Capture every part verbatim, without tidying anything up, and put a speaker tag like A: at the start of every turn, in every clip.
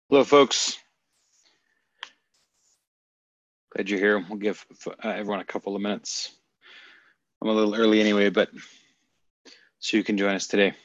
A: Hello, folks. Glad you're here. We'll give uh, everyone a couple of minutes. I'm a little early anyway, but so you can join us today.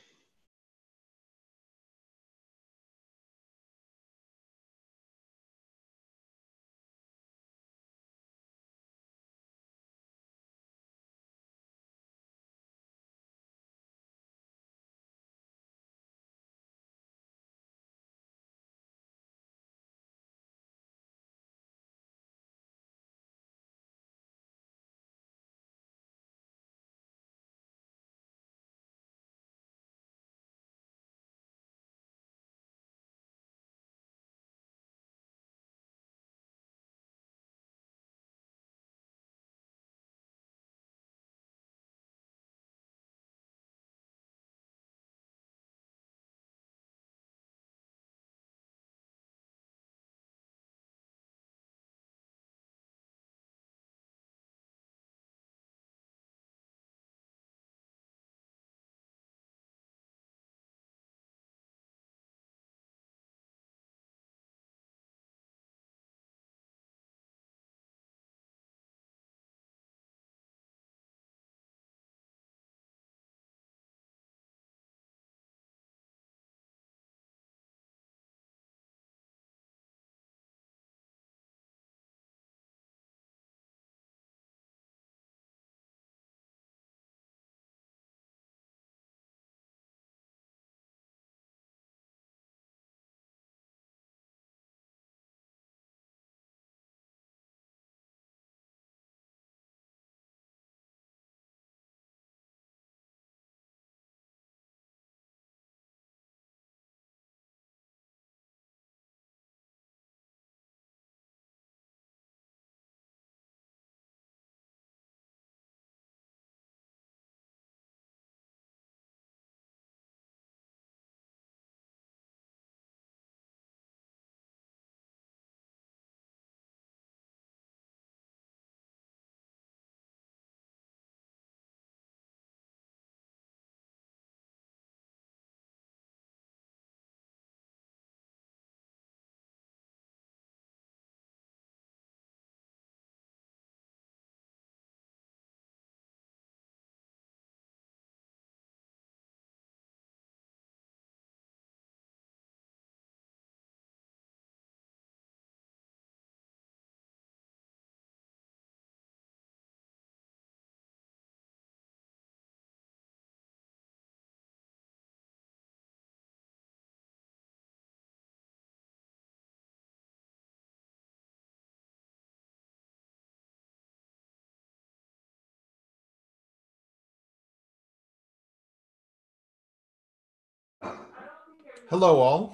B: Hello, all.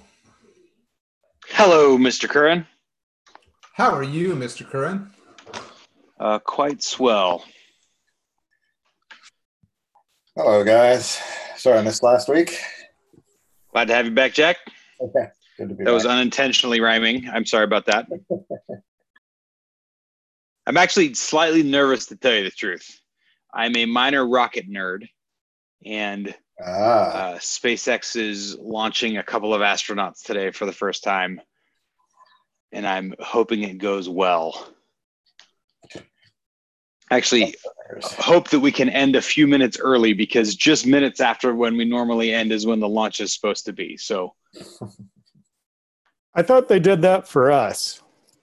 A: Hello, Mister Curran.
B: How are you, Mister Curran?
A: Uh, quite swell.
C: Hello, guys. Sorry I missed last week.
A: Glad to have you back, Jack.
C: Okay, good to be
A: That
C: back.
A: was unintentionally rhyming. I'm sorry about that. I'm actually slightly nervous, to tell you the truth. I'm a minor rocket nerd, and
C: ah.
A: uh, SpaceX is launching a couple of astronauts today for the first time, and I'm hoping it goes well. Actually, hope that we can end a few minutes early, because just minutes after when we normally end is when the launch is supposed to be. So
D: I thought they did that for us.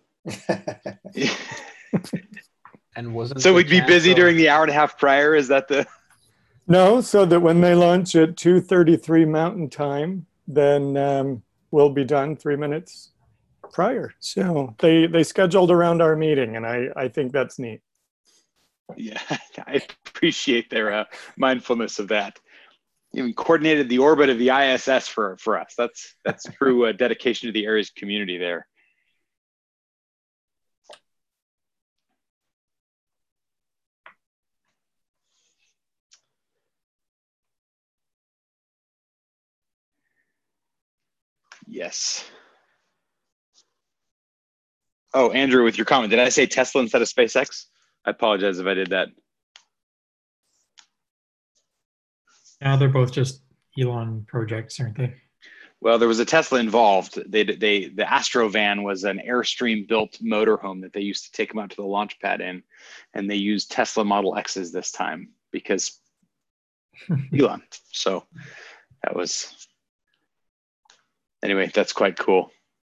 E: And wasn't
A: so
E: the
A: we'd be busy
E: chance
A: during
E: of-
A: the hour and a half prior? Is that the...
D: No, so that when they launch at two thirty-three Mountain Time, then um, we'll be done three minutes prior. So they, they scheduled around our meeting, and I, I think that's neat.
A: Yeah, I appreciate their uh, mindfulness of that. Even coordinated the orbit of the I S S for, for us. That's, that's true uh, dedication to the Ares community there. Yes. Oh, Andrew, with your comment, did I say Tesla instead of SpaceX? I apologize if I did that.
F: Yeah, they're both just Elon projects, aren't they?
A: Well, there was a Tesla involved. They, they, the Astrovan was an Airstream-built motorhome that they used to take them out to the launch pad in, and they used Tesla Model X's this time because Elon. So that was, anyway, that's quite cool.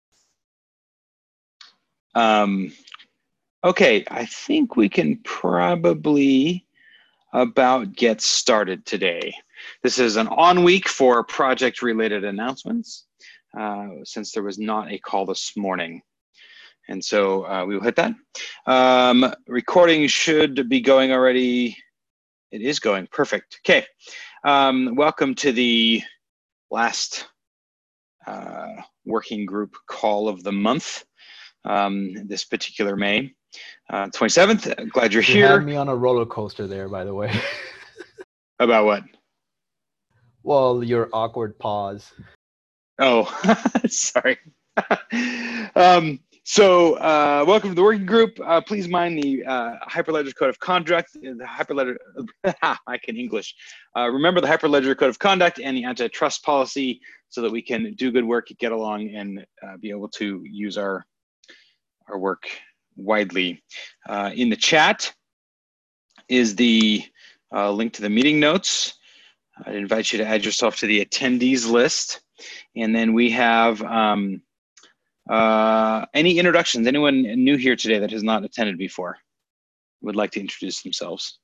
A: Um, okay, I think we can probably about get started today. This is an on week for project-related announcements, uh, since there was not a call this morning. And so uh, we will hit that. Um, recording should be going already. It is going, perfect. Okay, um, welcome to the last uh, working group call of the month, um, this particular May. Uh, twenty-seventh, glad you're
E: You
A: here.
E: had me on a roller coaster there, by the way.
A: About what?
E: Well, your awkward pause.
A: Oh, sorry. um, so uh, welcome to the working group. Uh, please mind the uh, Hyperledger Code of Conduct, the Hyperledger, I can English. Uh, remember the Hyperledger Code of Conduct and the antitrust policy so that we can do good work, get along, and uh, be able to use our, our work widely. Uh, in the chat is the uh, link to the meeting notes. I invite you to add yourself to the attendees list. And then we have um, uh, any introductions, anyone new here today that has not attended before would like to introduce themselves.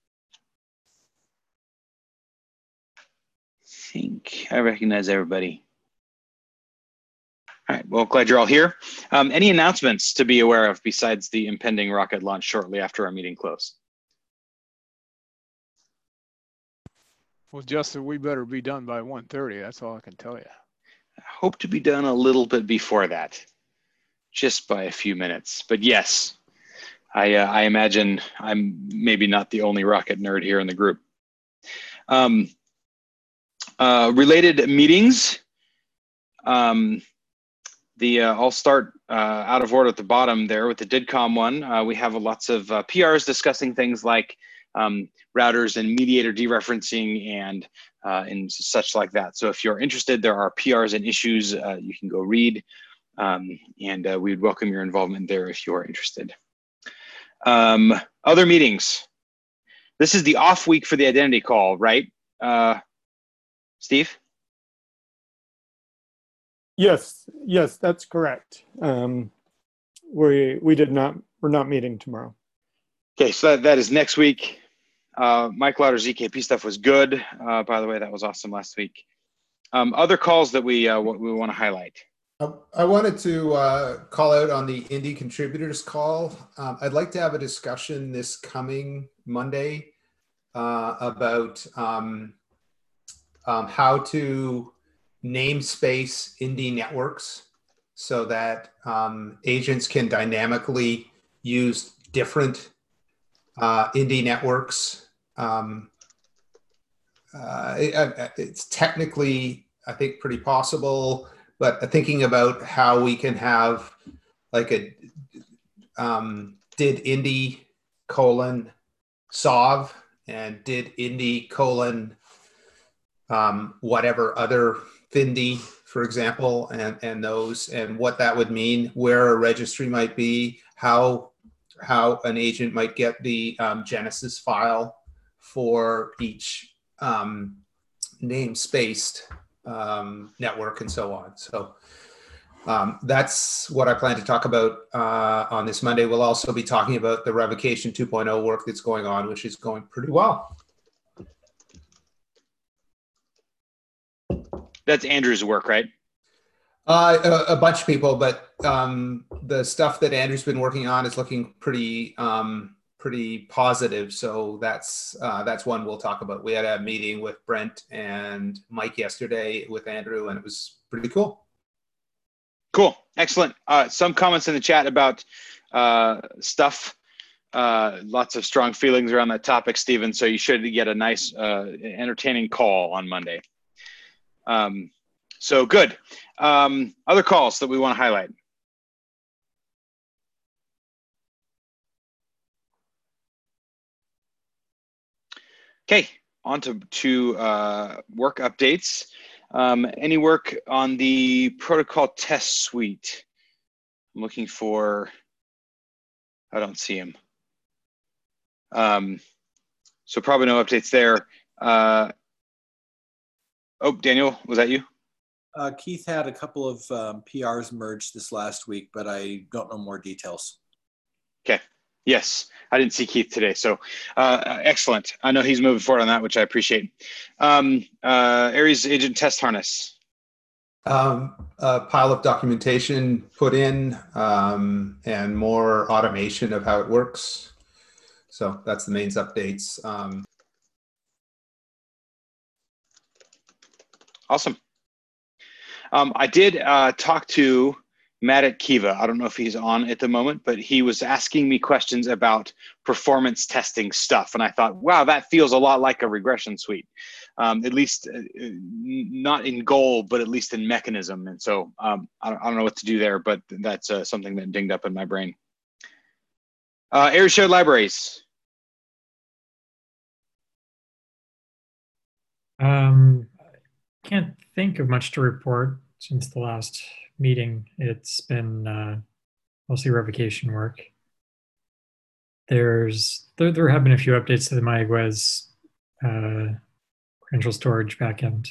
A: I think I recognize everybody. All right, well, glad you're all here. Um, any announcements to be aware of besides the impending rocket launch shortly after our meeting close?
F: Well, Justin, we better be done by one thirty. That's all I can tell you.
A: I hope to be done a little bit before that, just by a few minutes. But yes, I, uh, I imagine I'm maybe not the only rocket nerd here in the group. Um, uh, related meetings. Um, the uh, I'll start uh, out of order at the bottom there with the DIDCOM one. Uh, we have lots of uh, P Rs discussing things like um, routers and mediator dereferencing and uh, and such like that. So if you're interested, there are P Rs and issues uh, you can go read, um, and uh, we'd welcome your involvement there if you're interested. Um, other meetings. This is the off week for the identity call, right, uh, Steve?
D: Yes, yes, that's correct. Um, we we did not. We're not meeting tomorrow.
A: Okay, so that, that is next week. Uh, Mike Lauder's Z K P stuff was good. Uh, by the way, that was awesome last week. Um, other calls that we uh, we want to highlight.
B: I wanted to uh, call out on the Indie contributors call. Um, I'd like to have a discussion this coming Monday uh, about um, um, how to namespace Indie networks so that um, agents can dynamically use different uh, Indie networks. Um, uh, it, it's technically, I think, pretty possible, but thinking about how we can have like a um, did Indie colon solve and did Indie colon um, whatever other Findy, for example, and, and those, and what that would mean, where a registry might be, how, how an agent might get the um, Genesis file for each um, namespaced um, network and so on. So um, that's what I plan to talk about uh, on this Monday. We'll also be talking about the Revocation two point oh work that's going on, which is going pretty well.
A: That's Andrew's work, right?
B: Uh, a, a bunch of people, but um, the stuff that Andrew's been working on is looking pretty um, pretty positive. So that's uh, that's one we'll talk about. We had a meeting with Brent and Mike yesterday with Andrew, and it was pretty cool.
A: Cool, excellent. Uh, some comments in the chat about uh, stuff. Uh, lots of strong feelings around that topic, Stephen. So you should get a nice, uh, entertaining call on Monday. Um, so good. Um, other calls that we want to highlight. Okay, on to, to uh, work updates. Um, any work on the protocol test suite? I'm looking for, I don't see him. Um, so probably no updates there. Uh, oh, Daniel, was that you?
G: Uh, Keith had a couple of um, P Rs merged this last week, but I don't know more details.
A: Okay. Yes, I didn't see Keith today, so uh, excellent. I know he's moving forward on that, which I appreciate. Um, uh, Aries Agent Test Harness.
B: Um, a pile of documentation put in um, and more automation of how it works. So that's the main updates. Um,
A: awesome. Um, I did uh, talk to Matt at Kiva. I don't know if he's on at the moment, but he was asking me questions about performance testing stuff. And I thought, wow, that feels a lot like a regression suite, um, at least uh, not in goal, but at least in mechanism. And so um, I, don't, I don't know what to do there, but that's uh, something that dinged up in my brain. Uh, Aries Shared Libraries.
H: Um, can't think of much to report since the last meeting. It's been uh, mostly revocation work. There's there, there have been a few updates to the MyGuez uh, credential storage backend.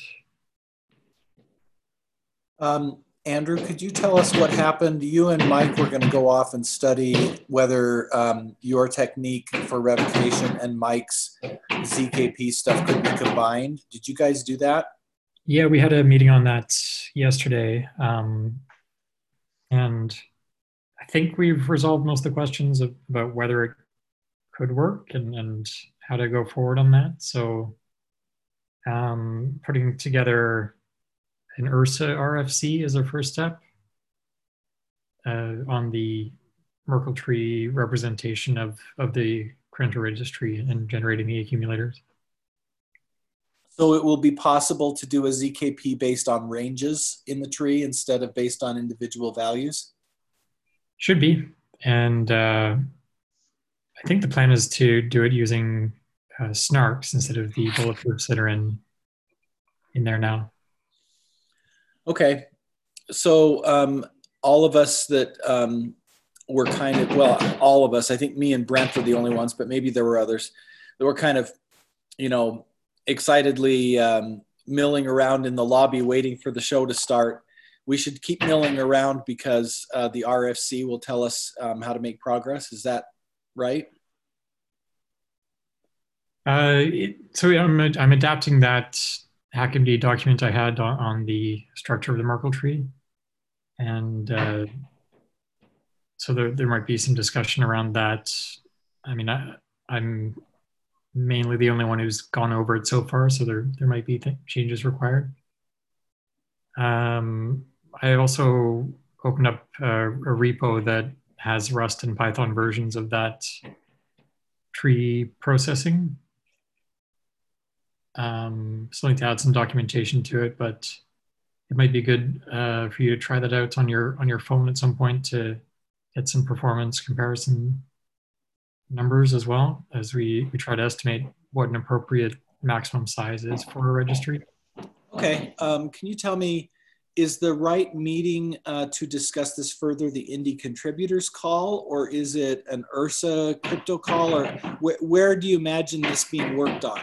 G: Um, Andrew, could you tell us what happened? You and Mike were going to go off and study whether um, your technique for revocation and Mike's Z K P stuff could be combined. Did you guys do that?
H: Yeah, we had a meeting on that yesterday. Um, and I think we've resolved most of the questions of, about whether it could work and, and how to go forward on that. So um, putting together an URSA R F C is our first step uh, on the Merkle tree representation of, of the credential registry and generating the accumulators.
G: So it will be possible to do a Z K P based on ranges in the tree instead of based on individual values?
H: Should be. And uh, I think the plan is to do it using uh, snarks instead of the bulletproofs that are in, in there now.
G: Okay. So um, all of us that um, were kind of, well, all of us, I think me and Brent were the only ones, but maybe there were others that were kind of, you know, excitedly um, milling around in the lobby waiting for the show to start. We should keep milling around because uh, the R F C will tell us um, how to make progress. Is that right?
H: Uh, it, so I'm, I'm adapting that HackMD document I had on, on the structure of the Merkle tree. And uh, so there, there might be some discussion around that. I mean, I, I'm mainly the only one who's gone over it so far, so there, there might be th changes required. Um, I also opened up a, a repo that has Rust and Python versions of that tree processing. Um, still need to add some documentation to it, but it might be good uh, for you to try that out on your on your phone at some point to get some performance comparison numbers as well as we, we try to estimate what an appropriate maximum size is for a registry.
G: Okay, um, can you tell me, is the right meeting uh, to discuss this further the Indie contributors call, or is it an URSA crypto call, or wh where do you imagine this being worked on?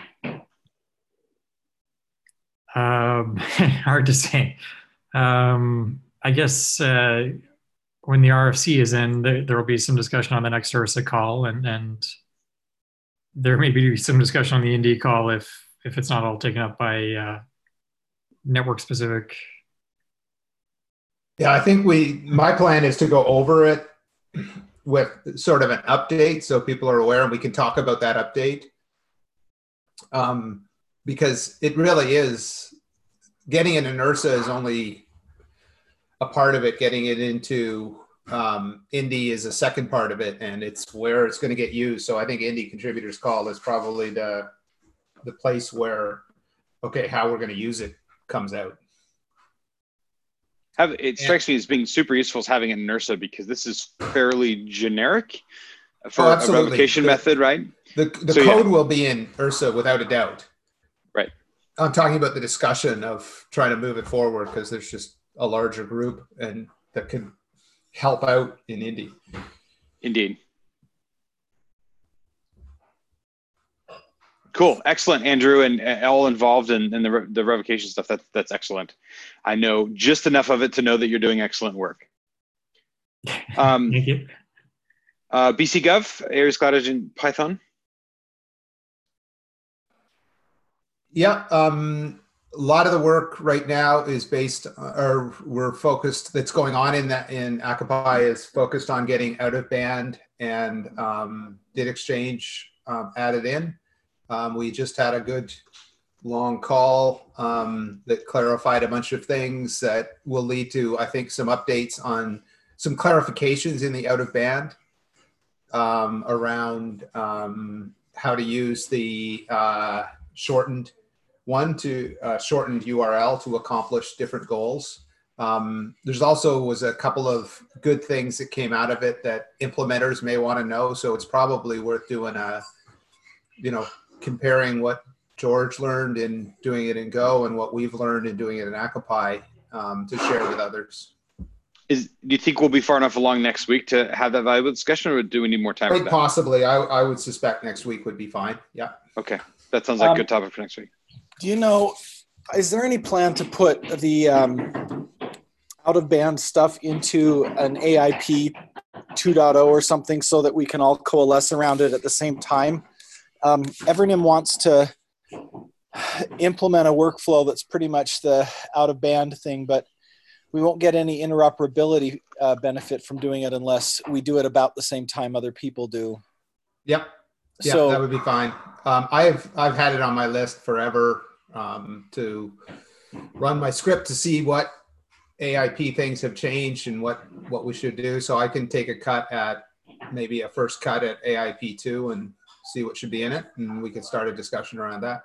H: Um, hard to say. Um, I guess uh, when the R F C is in, there, there will be some discussion on the next URSA call, and, and there may be some discussion on the Indie call if, if it's not all taken up by uh, network specific.
B: Yeah, I think we, my plan is to go over it with sort of an update so people are aware and we can talk about that update. Um, because it really is, getting it in URSA is only a part of it. Getting it into um, Indie is a second part of it, and it's where it's going to get used. So I think Indie Contributors Call is probably the, the place where, okay, how we're going to use it comes out.
A: Have, it strikes me as being super useful as having it in URSA because this is fairly generic for
B: Oh,
A: a
B: absolutely.
A: revocation
B: The-
A: method, right?
B: The, the
A: So,
B: code
A: yeah.
B: will be in URSA without a doubt.
A: Right.
B: I'm talking about the discussion of trying to move it forward because there's just a larger group and that could help out in Indy.
A: Indeed. Cool, excellent, Andrew, and uh, all involved in, in the re the revocation stuff. That's that's excellent. I know just enough of it to know that you're doing excellent work. Um,
H: Thank you.
A: Uh, B C Gov, Aries Cloud Agent Python.
B: Yeah, um, a lot of the work right now is based, or we're focused. That's going on in that in Akapai is focused on getting out of band and um, did exchange um, added in. Um, we just had a good long call um, that clarified a bunch of things that will lead to, I think, some updates on some clarifications in the out of band um, around um, how to use the uh, shortened one to uh, shortened U R L to accomplish different goals. Um, there's also was a couple of good things that came out of it that implementers may want to know. So it's probably worth doing a, you know, comparing what George learned in doing it in Go and what we've learned in doing it in Akapai um, to share with others.
A: Is, do you think we'll be far enough along next week to have that valuable discussion, or do we need more time for
B: Quite
A: that?
B: possibly. I, I would suspect next week would be fine. Yeah.
A: Okay. That sounds like a
G: Um,
A: good topic for next week.
G: Do you know, is there any plan to put the um, out-of-band stuff into an A I P two point oh or something so that we can all coalesce around it at the same time? Um, Evernym wants to implement a workflow that's pretty much the out-of-band thing, but we won't get any interoperability uh, benefit from doing it unless we do it about the same time other people do.
B: Yep. Yeah,
G: So-
B: that would be fine. Um, I've I've had it on my list forever um, to run my script to see what A I P things have changed and what what we should do. So I can take a cut at maybe a first cut at A I P two and see what should be in it, and we can start a discussion around that.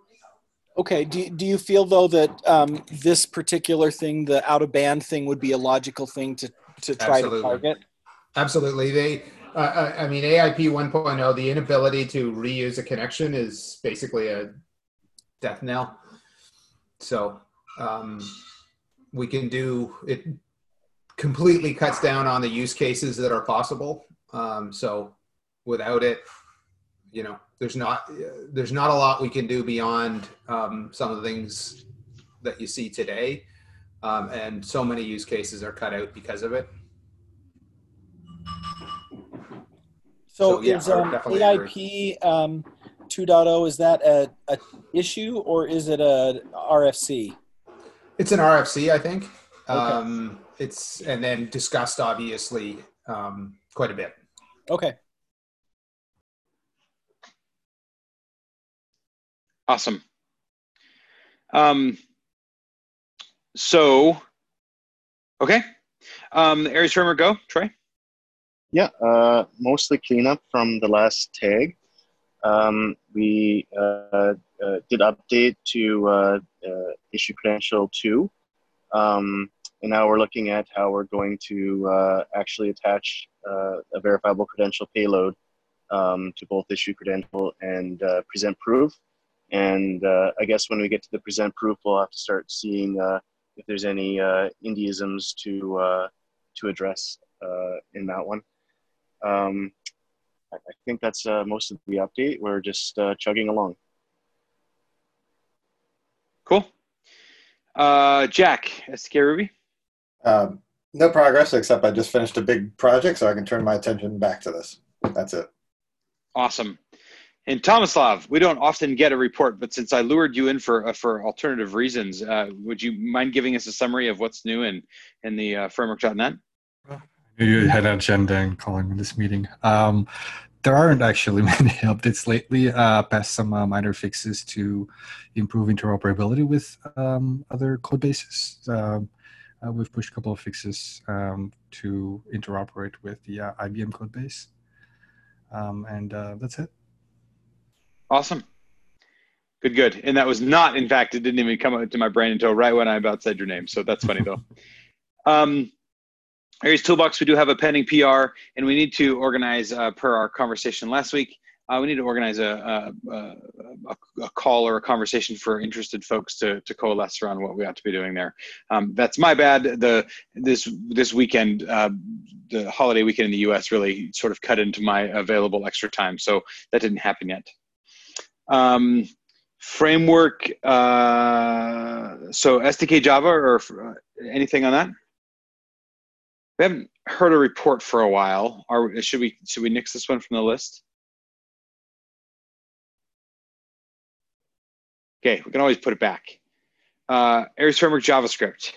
G: Okay. Do, do you feel, though, that um, this particular thing, the out-of-band thing, would be a logical thing to, to try
B: Absolutely.
G: to target?
B: Absolutely. They, uh, I mean, A I P one point oh, the inability to reuse a connection is basically a death knell. So um, we can do it. Completely cuts down on the use cases that are possible. Um, so without it, you know, there's not there's not a lot we can do beyond um, some of the things that you see today, um, and so many use cases are cut out because of it.
G: So,
B: So, yeah,
G: is
B: I would
G: um,
B: definitely
G: A I
B: agree.
G: P um, two point oh, is that a, a issue or is it a R F C?
B: It's an R F C, I think.
G: Okay.
B: Um, it's and then discussed obviously um, quite a bit.
G: Okay.
A: Awesome. Um, so, okay. Um, Aries Framework Go, Troy?
I: Yeah, uh, mostly cleanup from the last tag. Um, we uh, uh, did update to uh, uh, issue credential two. Um, and now we're looking at how we're going to uh, actually attach uh, a verifiable credential payload um, to both issue credential and uh, present proof. And uh, I guess when we get to the present proof, we'll have to start seeing uh, if there's any uh, Indiisms to uh, to address uh, in that one. Um, I I think that's uh, most of the update. We're just uh, chugging along.
A: Cool. Uh, Jack, S T K Ruby?
C: Um, no progress, except I just finished a big project, so I can turn my attention back to this. That's it.
A: Awesome. And Tomislav, we don't often get a report, but since I lured you in for uh, for alternative reasons, uh, would you mind giving us a summary of what's new in, in the uh, framework dot net?
J: You had an agenda and calling this meeting. Um, there aren't actually many updates lately, uh, past some uh, minor fixes to improve interoperability with um, other code bases. Um, uh, we've pushed a couple of fixes um, to interoperate with the uh, I B M code base. Um, and uh, that's it.
A: Awesome. Good, good. And that was not, in fact, it didn't even come out to my brain until right when I about said your name. So that's funny, though. Um, Aries Toolbox, we do have a pending P R, and we need to organize, uh, per our conversation last week, uh, we need to organize a, a, a, a call or a conversation for interested folks to, to coalesce around what we ought to be doing there. Um, that's my bad. The this this weekend, uh, the holiday weekend in the U S really sort of cut into my available extra time, so that didn't happen yet. Um, framework, uh, so S D K Java or uh, anything on that? We haven't heard a report for a while. Are, should we should we nix this one from the list? Okay, we can always put it back. Uh, Aries Framework JavaScript.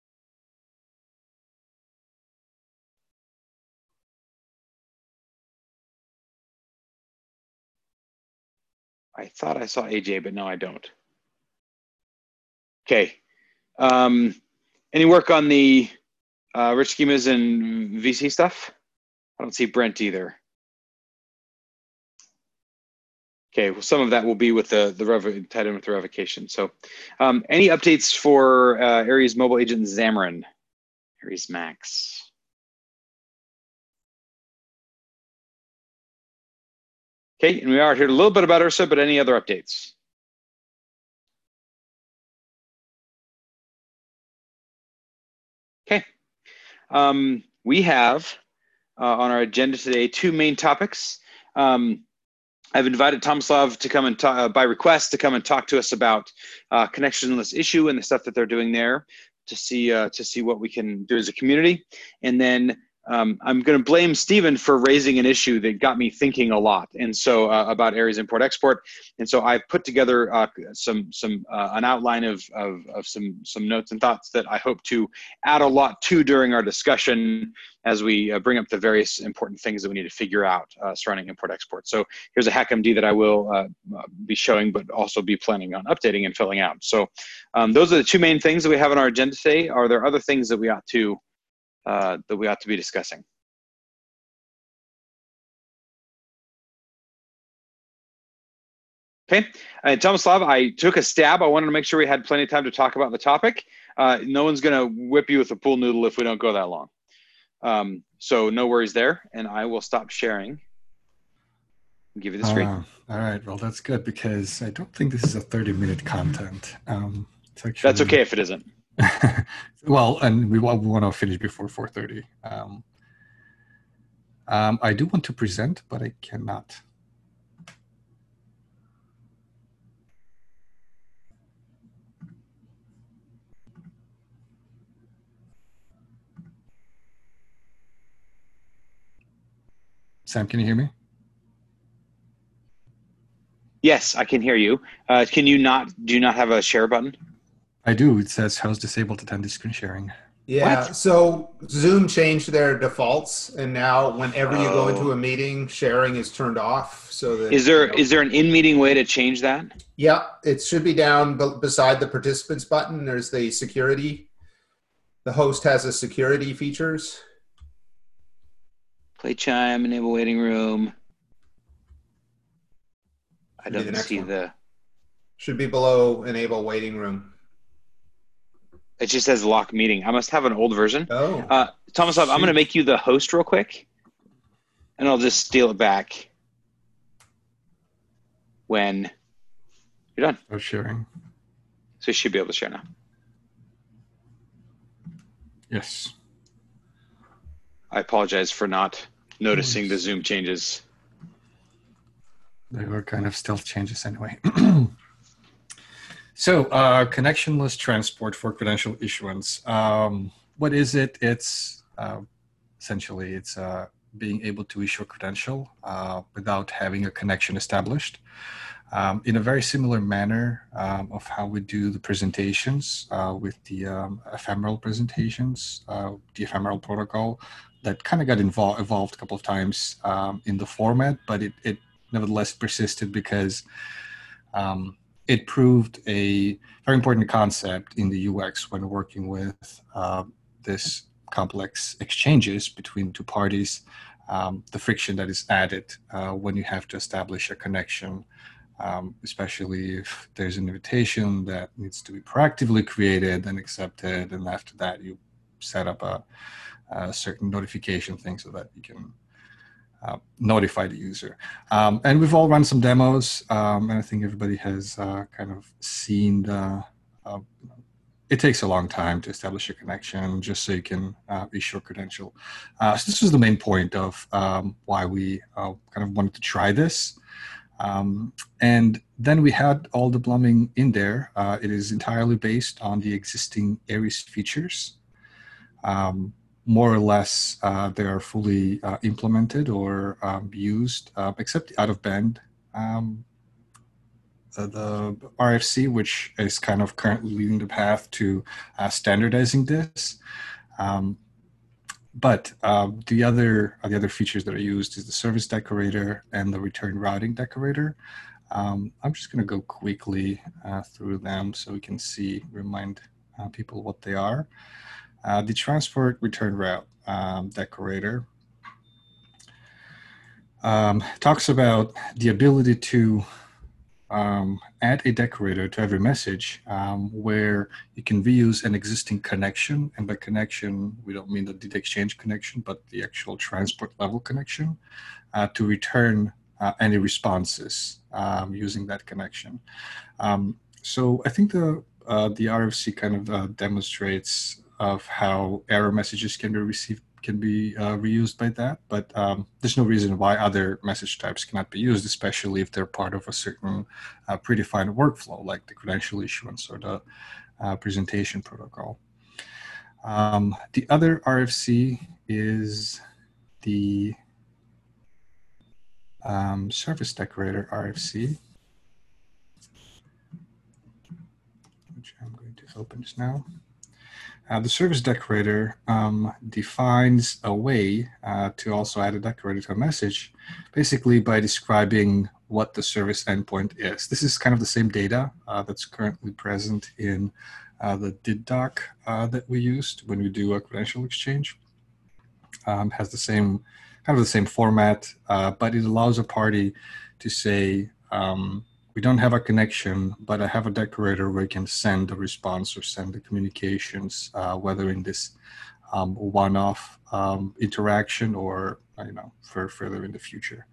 A: I thought I saw A J, but no, I don't. Okay. Um, any work on the uh, rich schemas and V C stuff? I don't see Brent either. Okay, well, some of that will be with the the rev tied in with the revocation. So, um, any updates for uh, Aries mobile agent Xamarin, Aries Max? Okay, and we already heard a little bit about Ursa, but any other updates? Okay, um, we have uh, on our agenda today two main topics. Um, I've invited Tomislav to come and talk, uh, by request, to come and talk to us about uh, connectionless issue and the stuff that they're doing there to see uh, to see what we can do as a community. And then um, I'm going to blame Stephen for raising an issue that got me thinking a lot, and so uh, about Aries import export. And so I put together uh, some some uh, an outline of, of of some some notes and thoughts that I hope to add a lot to during our discussion as we uh, bring up the various important things that we need to figure out uh, surrounding import export. So here's a HackMD that I will uh, be showing, but also be planning on updating and filling out. So um, those are the two main things that we have on our agenda today. Are there other things that we ought to uh, that we ought to be discussing? Okay, and Tomislav, I took a stab. I wanted to make sure we had plenty of time to talk about the topic. Uh, no one's gonna whip you with a pool noodle if we don't go that long. Um, so no worries there, and I will stop sharing and give you the screen.
J: Uh, all right, well, that's good because I don't think this is a thirty minute content. Um, it's actually,
A: that's okay if it isn't.
J: Well, and we, we want to finish before four thirty. Um, um, I do want to present, but I cannot. Sam, can you hear me?
A: Yes, I can hear you. Uh, can you not, do you not have a share button?
J: I do. It says host disabled attendee screen sharing.
B: Yeah,
A: What?
B: so Zoom changed their defaults, and now whenever you go into
A: Oh.
B: a meeting, sharing is turned off. So that
A: Is there
B: you know-
A: is there an in-meeting way to change that?
B: Yeah, it should be down be- beside the participants button. There's the security. The host has the security features.
A: Play chime, enable waiting room. I
B: Should be the
A: don't
B: next
A: see
B: one.
A: the,
B: Should be below enable waiting room.
A: it just says lock meeting. I must have an old version.
B: Oh,
A: Uh, Tomislav, I'm going to
B: Shoot.
A: make you the host real quick, and I'll just steal it back when you're done.
J: Start sharing.
A: So you should be able to share now.
J: Yes.
A: I apologize for not noticing the
J: worries.
A: Zoom changes.
J: They were kind of stealth changes anyway. So, uh, connectionless transport for credential issuance. Um, what is it? It's uh, essentially it's uh, being able to issue a credential uh, without having a connection established. Um, in a very similar manner um, of how we do the presentations uh, with the um, ephemeral presentations, uh, the ephemeral protocol that kind of got involved evolved a couple of times um, in the format, but it, it nevertheless persisted because um, it proved a very important concept in the U X when working with uh, this complex exchanges between two parties, um, the friction that is added uh, when you have to establish a connection, um, especially if there's an invitation that needs to be proactively created and accepted, and after that you set up a, a certain notification thing so that you can uh, notify the user. Um, and we've all run some demos, um, and I think everybody has uh, kind of seen the, uh, it takes a long time to establish a connection just so you can uh, issue a credential. Uh, so this was the main point of um, why we uh, kind of wanted to try this. Um, and then we had all the plumbing in there. Uh, it is entirely based on the existing Aries features. Um, more or less, uh, they are fully uh, implemented or um, used, uh, except the out-of-band um, uh, the R F C, which is kind of currently leading the path to uh, standardizing this. Um, But uh, the other uh, the other features that are used is the service decorator and the return routing decorator. Um, I'm just going to go quickly uh, through them so we can see, remind uh, people what they are. Uh, the transport return route um, decorator um, talks about the ability to Um, add a decorator to every message um, where you can reuse an existing connection. And by connection, we don't mean the data exchange connection, but the actual transport level connection uh, to return uh, any responses um, using that connection. Um, so I think the, uh, the R F C kind of uh, demonstrates of how error messages can be received can be uh, reused by that, but um, there's no reason why other message types cannot be used, especially if they're part of a certain uh, predefined workflow, like the credential issuance or the uh, presentation protocol. Um, the other R F C is the um, service decorator R F C, which I'm going to open just now. Uh, the service decorator um, defines a way uh, to also add a decorator to a message, basically by describing what the service endpoint is. This is kind of the same data uh, that's currently present in uh, the D I D doc uh, that we used when we do a credential exchange. Um, has the same kind of the same format, uh, but it allows a party to say, um, we don't have a connection, but I have a decorator where I can send a response or send the communications, uh, whether in this um, one-off um, interaction or you know for further in the future.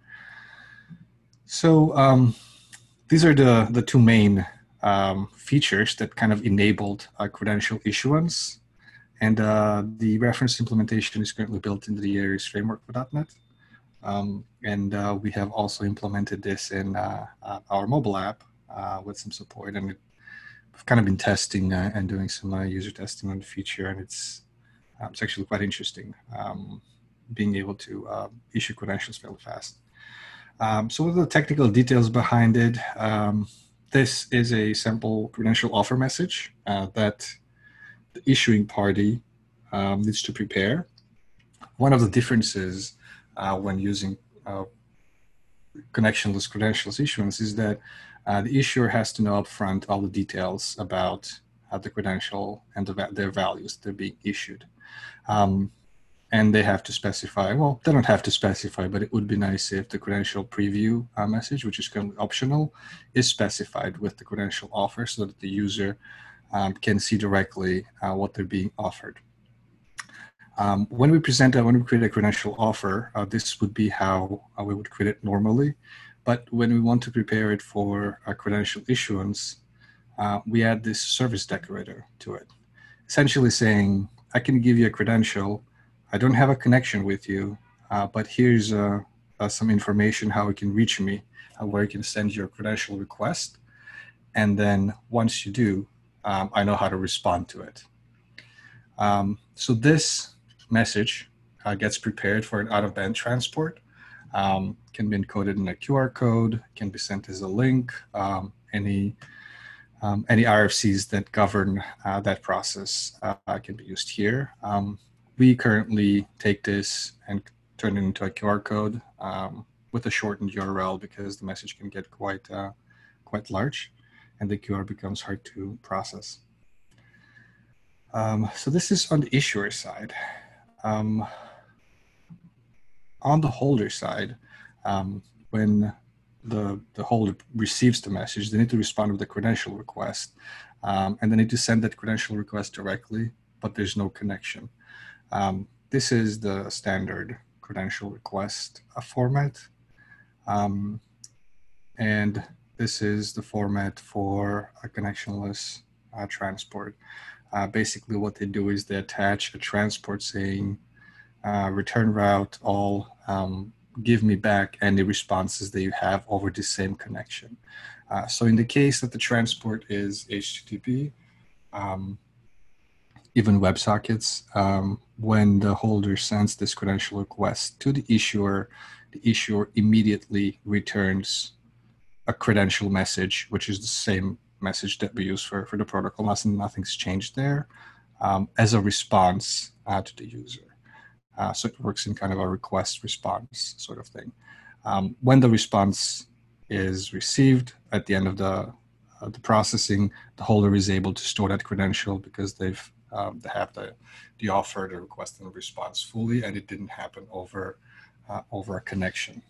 J: So um, these are the the two main um, features that kind of enabled a credential issuance, and uh, the reference implementation is currently built into the Aries framework for dot net. Um, and uh, we have also implemented this in uh, uh, our mobile app uh, with some support, and we've kind of been testing uh, and doing some uh, user testing on the feature, and it's um, it's actually quite interesting um, being able to uh, issue credentials fairly fast. Um, so what are the technical details behind it? Um, this is a simple credential offer message uh, that the issuing party um, needs to prepare. One of the differences Uh, when using uh, connectionless credentials issuance is that uh, the issuer has to know upfront all the details about uh, the credential and the, their values that are being issued. Um, and they have to specify, well, they don't have to specify, but it would be nice if the credential preview uh, message, which is currently optional, is specified with the credential offer so that the user um, can see directly uh, what they're being offered. Um, when we present, uh, when we create a credential offer, uh, this would be how uh, we would create it normally. But when we want to prepare it for a credential issuance, uh, we add this service decorator to it, essentially saying, I can give you a credential. I don't have a connection with you, uh, but here's uh, uh, some information how you can reach me, uh, where you can send your credential request. And then once you do, um, I know how to respond to it. Um, so this message uh, gets prepared for an out-of-band transport, um, can be encoded in a Q R code, can be sent as a link, um, any um, any R F Cs that govern uh, that process uh, can be used here. Um, we currently take this and turn it into a Q R code um, with a shortened U R L because the message can get quite uh, quite large, and the Q R becomes hard to process. Um, so this is on the issuer side. Um, on the holder side, um, when the, the holder receives the message, they need to respond with a credential request, um, and they need to send that credential request directly, but there's no connection. Um, this is the standard credential request uh, format. Um, and this is the format for a connectionless uh, transport. Uh, basically what they do is they attach a transport saying, uh, return route all, um, give me back any responses that you have over the same connection. Uh, so in the case that the transport is H T T P, um, even WebSockets, um, when the holder sends this credential request to the issuer, the issuer immediately returns a credential message, which is the same message that we use for, for the protocol. Nothing, nothing's changed there, um, as a response uh, to the user. Uh, so it works in kind of a request response sort of thing. Um, when the response is received at the end of the, uh, the processing, the holder is able to store that credential because they've um, they have the, the offer, the request and the response fully, and it didn't happen over, uh, over a connection.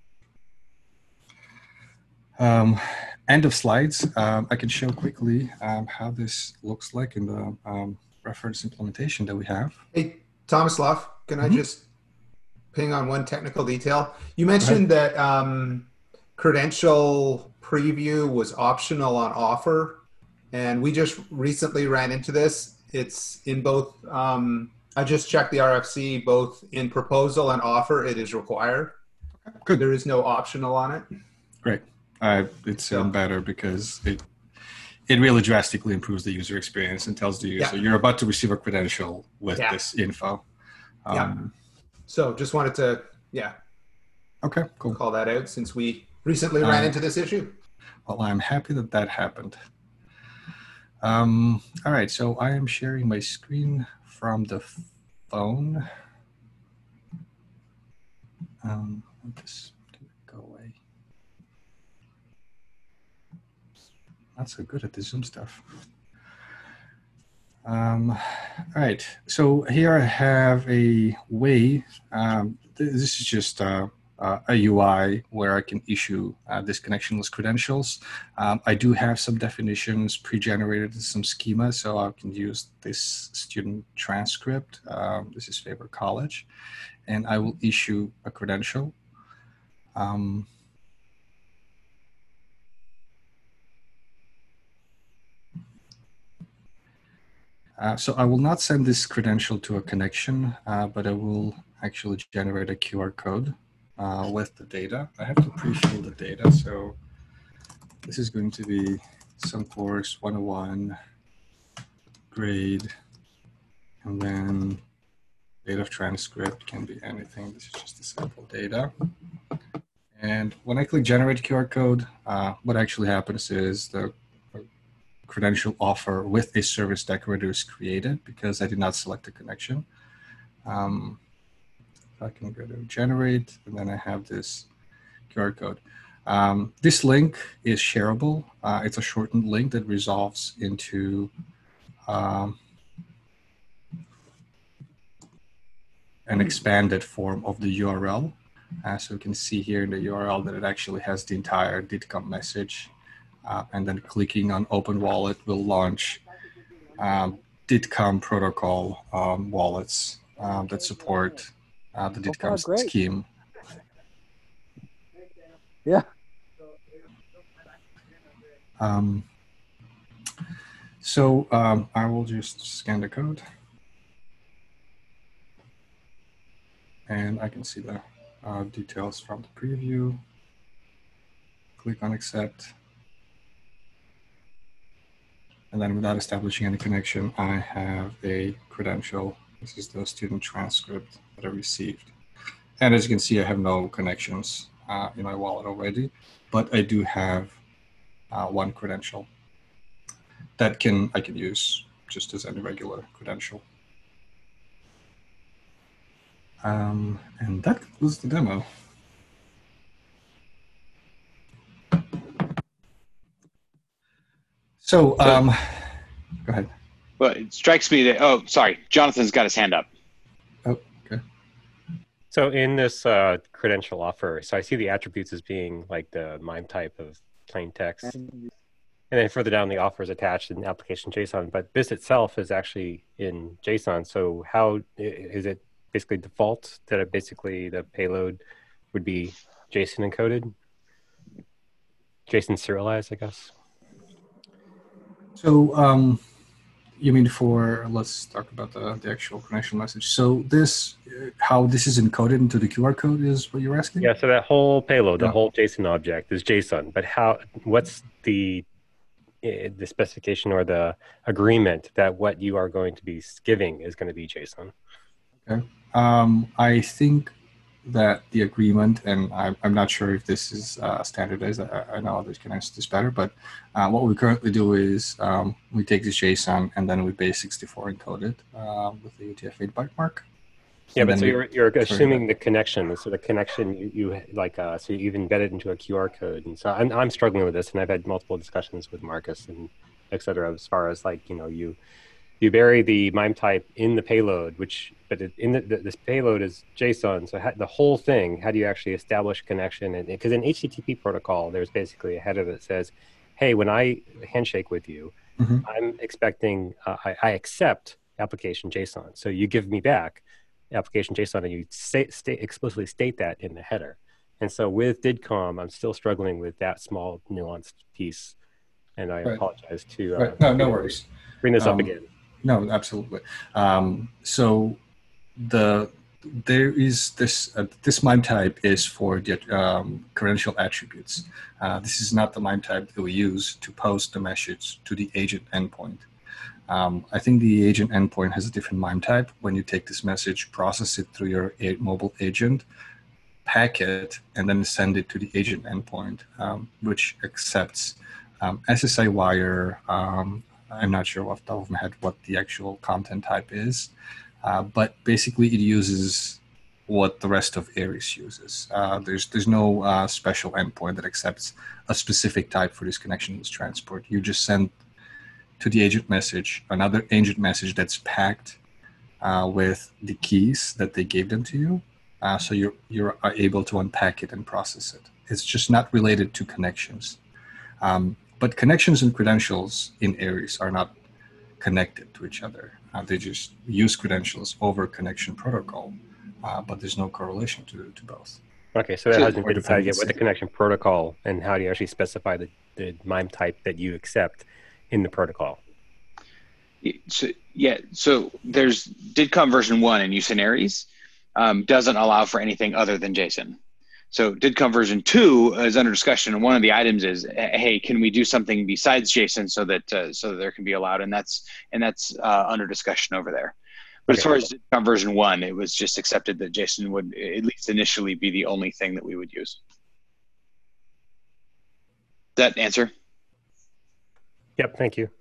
J: Um, end of slides. Um, I can show quickly um, how this looks like in the um, reference implementation that we have.
B: Hey, Tomislav, can I
J: Mhm.
B: just ping on one technical detail? You mentioned that um, credential preview was optional on offer, and we just recently ran into this. It's in both, um, I just checked the R F C, both in proposal and offer, it is required.
J: Good.
B: There is no optional on it.
J: Great. Uh, it's even better because it it really drastically improves the user experience and tells the user,
B: Yeah.
J: you're about to receive a credential with
B: Yeah.
J: this info. Um,
B: Yeah. So just wanted to, yeah,
J: Okay, cool.
B: call that out since we recently ran
J: Uh,
B: into this issue.
J: Well, I'm happy that that happened. Um, all right, so I am sharing my screen from the phone. Um, let this go away. Not so good at the Zoom stuff. Um, all right, so here I have a way. Um, th this is just uh, uh, a U I where I can issue uh, this connectionless credentials. Um, I do have some definitions pre-generated, some schema, so I can use this student transcript. Um, this is Faber College, and I will issue a credential. Um, Uh, so I will not send this credential to a connection, uh, but I will actually generate a Q R code uh, with the data. I have to pre-fill the data. So this is going to be some course one oh one, grade, and then date of transcript can be anything. This is just a sample data. And when I click generate Q R code, uh, what actually happens is the credential offer with a service decorator is created because I did not select a connection. Um, I can go to generate, and then I have this Q R code. Um, this link is shareable. Uh, it's a shortened link that resolves into um, an expanded form of the U R L. Uh, so you can see here in the U R L that it actually has the entire D T C O M message. Uh, and then clicking on Open Wallet will launch um, D T C O M protocol um, wallets um, that support uh, the D T C O M
K: Oh,
J: scheme.
K: Yeah.
J: Um, so um, I will just scan the code. And I can see the uh, details from the preview. Click on accept. And then without establishing any connection, I have a credential. This is the student transcript that I received. And as you can see, I have no connections uh, in my wallet already, but I do have uh, one credential that can I can use just as any regular credential. Um, and that concludes the demo. So, um, go ahead.
A: Well, it strikes me that, oh, sorry, Jonathan's got his hand up.
J: Oh, okay.
L: So in this uh, credential offer, so I see the attributes as being like the MIME type of plain text. And then further down, the offer is attached in application JSON, but this itself is actually in JSON. So how is it basically default that it basically the payload would be JSON encoded, JSON serialized, I guess.
J: So um, you mean for, let's talk about the, the actual connection message. So this, uh, how this is encoded into the Q R code is what you're asking?
L: Yeah, so that whole payload, the
J: Yeah.
L: whole JSON object is JSON, but how, what's the, uh, the specification or the agreement that what you are going to be giving is going to be JSON?
J: Okay. Um, I think that the agreement, and I'm, I'm not sure if this is uh, standardized, I, I know others can answer this better, but uh, what we currently do is um, we take this JSON and then we base sixty-four encode it uh, with the U T F eight byte mark.
L: Yeah,
J: And
L: but
J: then
L: so
J: we-
L: you're, you're
J: sorry,
L: assuming the connection. So the connection you, you like, uh, so you embed it into a Q R code. And so I'm, I'm struggling with this, and I've had multiple discussions with Marcus and et cetera, as far as like, you know, you, you bury the MIME type in the payload, which, but it, in the, the, this payload is JSON. So how, the whole thing, how do you actually establish connection? And because in H T T P protocol, there's basically a header that says, hey, when I handshake with you,
J: Mhm.
L: I'm expecting, uh, I, I accept application JSON. So you give me back application JSON and you say, state, explicitly state that in the header. And so with DIDCOM, I'm still struggling with that small nuanced piece. And I
J: Right.
L: apologize to uh,
J: Right. No, no worries.
L: bring this up
J: Um,
L: again.
J: No, absolutely. Um, so the there is this uh, this MIME type is for the um, credential attributes. Uh, this is not the MIME type that we use to post the message to the agent endpoint. Um, I think the agent endpoint has a different MIME type. When you take this message, process it through your a- mobile agent, pack it, and then send it to the agent endpoint, um, which accepts um, S S I wire. Um, I'm not sure off the top of my head what the actual content type is, uh, but basically it uses what the rest of Aries uses. Uh, there's there's no uh, special endpoint that accepts a specific type for this connectionless transport. You just send to the agent message another agent message that's packed uh, with the keys that they gave them to you, uh, so you're you're able to unpack it and process it. It's just not related to connections. Um, But connections and credentials in Aries are not connected to each other. Uh, they just use credentials over connection protocol, uh, but there's no correlation to, to both.
L: Okay, so that
J: So-
L: hasn't
J: or
L: been decided yet with the
J: dependency.
L: connection protocol, and how do you actually specify the, the MIME type that you accept in the protocol?
A: So, yeah, so there's DIDCOM version one in use in Aries um, doesn't allow for anything other than JSON. So DIDCOM version two is under discussion, and one of the items is, hey, can we do something besides JSON so that uh, so that there can be allowed, and that's and that's uh, under discussion over there. But
L: Okay.
A: as far as DIDCOM version one, it was just accepted that JSON would at least initially be the only thing that we would use. That answer?
L: Yep, thank you.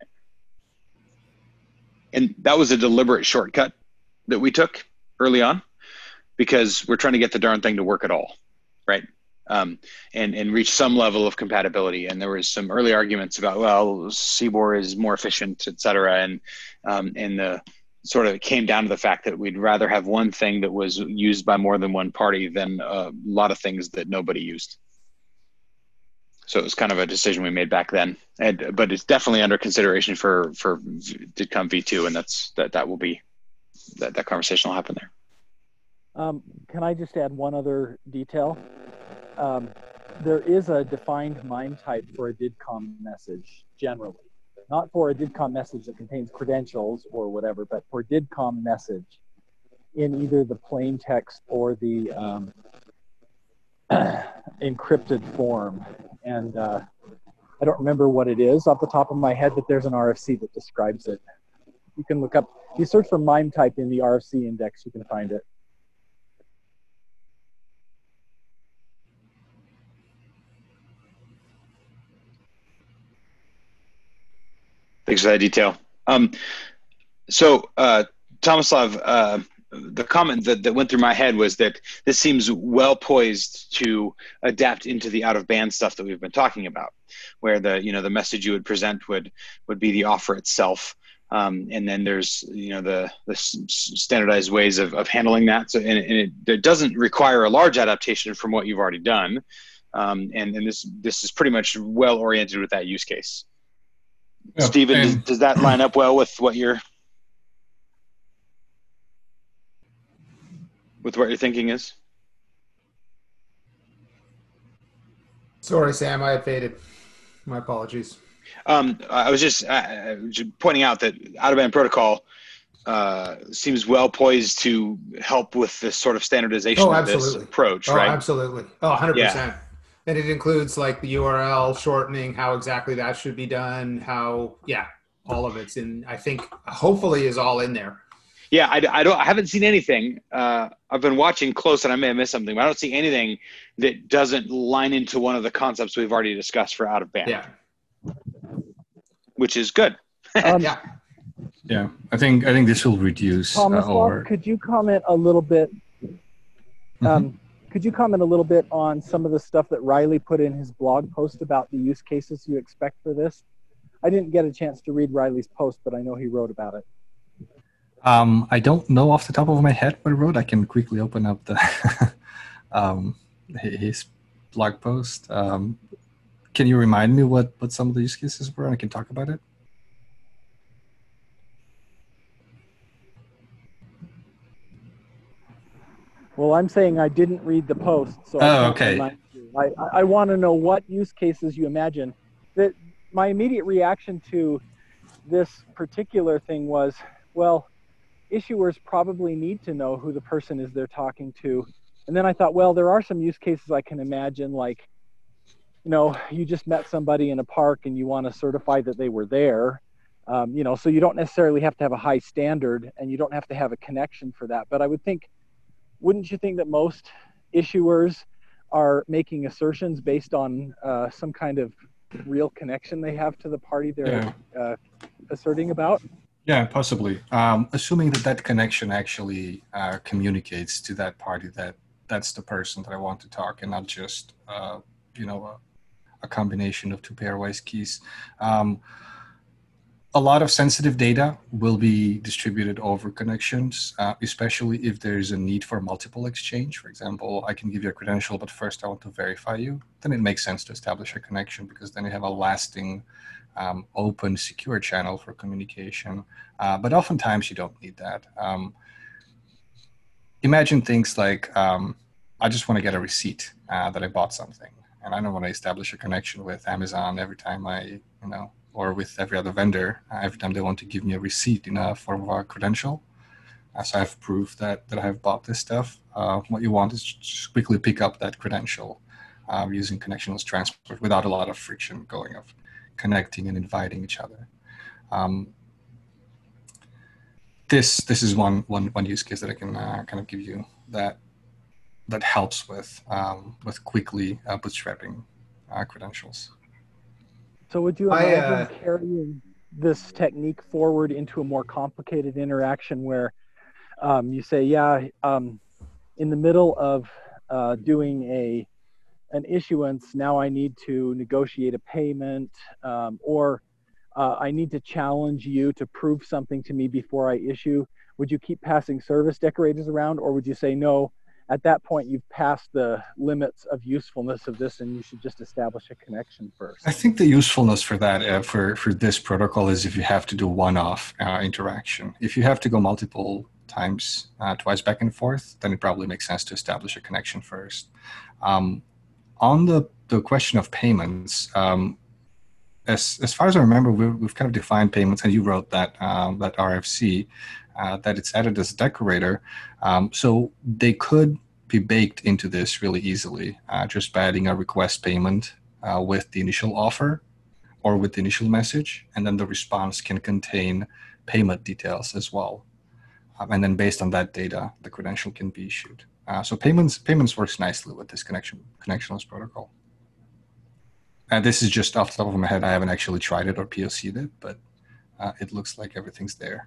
A: And that was a deliberate shortcut that we took early on, because we're trying to get the darn thing to work at all, right? Um, and, and reach some level of compatibility. And there was some early arguments about, well, C B O R is more efficient, et cetera. And, um, and the sort of came down to the fact that we'd rather have one thing that was used by more than one party than a lot of things that nobody used. So it was kind of a decision we made back then. And, but it's definitely under consideration for, for DIDCOM V two, and that's, that, that will be, that, that conversation will happen there.
K: Um, can I just add one other detail? Um, there is a defined MIME type for a DIDCOM message generally. Not for a DIDCOM message that contains credentials or whatever, but for DIDCOM message in either the plain text or the um, encrypted form. And uh, I don't remember what it is off the top of my head, but there's an R F C that describes it. You can look up, if you search for MIME type in the R F C index, you can find it.
A: Thanks for that detail. Um, so, uh, Tomislav, uh, the comment that, that went through my head was that this seems well poised to adapt into the out-of-band stuff that we've been talking about, where the you know the message you would present would would be the offer itself, um, and then there's you know the the standardized ways of, of handling that. So, and, and it, it doesn't require a large adaptation from what you've already done, um, and and this this is pretty much well oriented with that use case.
J: Yeah,
A: Stephen,
J: and-
A: does, does that line up well with what you're? with what your thinking is?
B: Sorry, Sam, I had faded. My apologies.
A: Um, I was just, uh, just pointing out that out-of-band protocol uh, seems well poised to help with this sort of standardization
B: Oh,
A: of this
B: absolutely.
A: approach,
B: Oh,
A: right?
B: absolutely. Oh, one hundred percent.
A: Yeah.
B: And it includes like the U R L shortening, how exactly that should be done, how, yeah, all of it's in, I think, hopefully is all in there.
A: Yeah, I, I don't. I haven't seen anything. Uh, I've been watching close, and I may have missed something, but I don't see anything that doesn't line into one of the concepts we've already discussed for out of band.
B: Yeah,
A: which is good.
K: Um,
B: yeah.
J: Yeah, I think I think this will reduce uh,
K: Thomas,
J: our.
K: could you comment a little bit? Um, could you comment a little bit on some of the stuff that Riley put in his blog post about the use cases you expect for this? I didn't get a chance to read Riley's post, but I know he wrote about it.
J: Um, I don't know off the top of my head what I wrote. I can quickly open up the um, his blog post. Um, can you remind me what, what some of the use cases were? And I can talk about it.
K: Well, I'm saying I didn't read the post, so
J: Oh,
K: I can't
J: okay.
K: remind you. I, I, I want to know what use cases you imagine. That my immediate reaction to this particular thing was, well, issuers probably need to know who the person is they're talking to. And then I thought, well, there are some use cases I can imagine, like, you know, you just met somebody in a park and you want to certify that they were there. Um, you know, so you don't necessarily have to have a high standard and you don't have to have a connection for that. But I would think, wouldn't you think that most issuers are making assertions based on uh, some kind of real connection they have to the party they're
J: Yeah.
K: uh, asserting about?
J: Yeah, possibly. Um, assuming that that connection actually uh, communicates to that party that that's the person that I want to talk, and not just uh, you know a, a combination of two pairwise keys. Um, a lot of sensitive data will be distributed over connections, uh, especially if there's a need for multiple exchange. For example, I can give you a credential, but first I want to verify you. Then it makes sense to establish a connection because then you have a lasting Um, open, secure channel for communication. Uh, but oftentimes you don't need that. Um, imagine things like, um, I just want to get a receipt uh, that I bought something. And I don't want to establish a connection with Amazon every time I, you know, or with every other vendor, uh, every time they want to give me a receipt in a form of a credential. Uh, so I have proof that, that I have bought this stuff. Uh, what you want is just quickly pick up that credential uh, using connectionless transport without a lot of friction going up. Connecting and inviting each other. Um, this this is one one one use case that I can uh, kind of give you that that helps with um, with quickly uh, bootstrapping uh, credentials.
K: So would you
B: I,
K: imagine
B: uh,
K: carrying this technique forward into a more complicated interaction where um, you say, yeah, um, in the middle of uh, doing a an issuance, now I need to negotiate a payment, um, or uh, I need to challenge you to prove something to me before I issue. Would you keep passing service decorators around, or would you say, no, at that point you've passed the limits of usefulness of this and you should just establish a connection first?
J: I think the usefulness for that, uh, for, for this protocol is if you have to do one-off uh, interaction. If you have to go multiple times, uh, twice back and forth, then it probably makes sense to establish a connection first. Um, On the, the question of payments, um, as as far as I remember, we've, we've kind of defined payments, and you wrote that um, that R F C, uh, that it's added as a decorator. Um, so they could be baked into this really easily, uh, just by adding a request payment uh, with the initial offer or with the initial message, and then the response can contain payment details as well. Um, and then based on that data, the credential can be issued. Uh, so payments payments works nicely with this connection connectionless protocol. And this is just off the top of my head. I haven't actually tried it or P O C'd it, but uh, it looks like everything's there.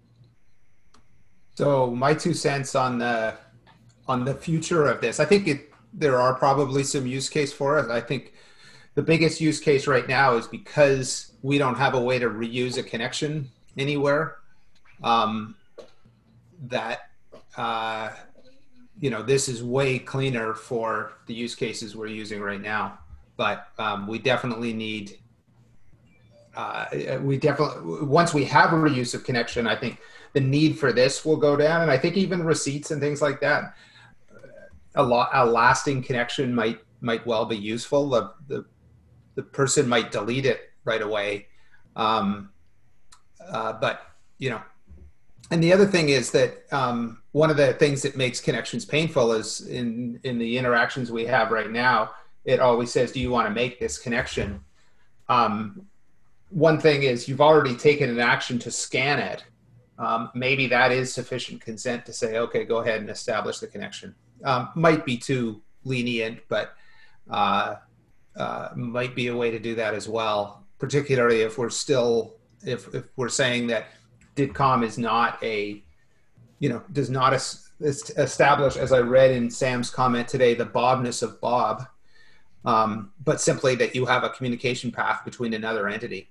B: So my two cents on the on the future of this, I think it there are probably some use case for it. I think the biggest use case right now is because we don't have a way to reuse a connection anywhere. Um, that uh, you know, this is way cleaner for the use cases we're using right now. But um, we definitely need uh, we definitely, once we have a reuse of connection, I think the need for this will go down. And I think even receipts and things like that, a lot, a lasting connection might, might well be useful. The, the, the person might delete it right away. Um, uh, but, you know, and the other thing is that um, one of the things that makes connections painful is in, in the interactions we have right now, it always says, do you want to make this connection? Um, one thing is you've already taken an action to scan it. Um, maybe that is sufficient consent to say, okay, go ahead and establish the connection. Um, might be too lenient, but uh, uh, might be a way to do that as well, particularly if we're still, if, if we're saying that DIDCOM is not a, you know, does not es establish, as I read in Sam's comment today, the Bobness of Bob, um, but simply that you have a communication path between another entity.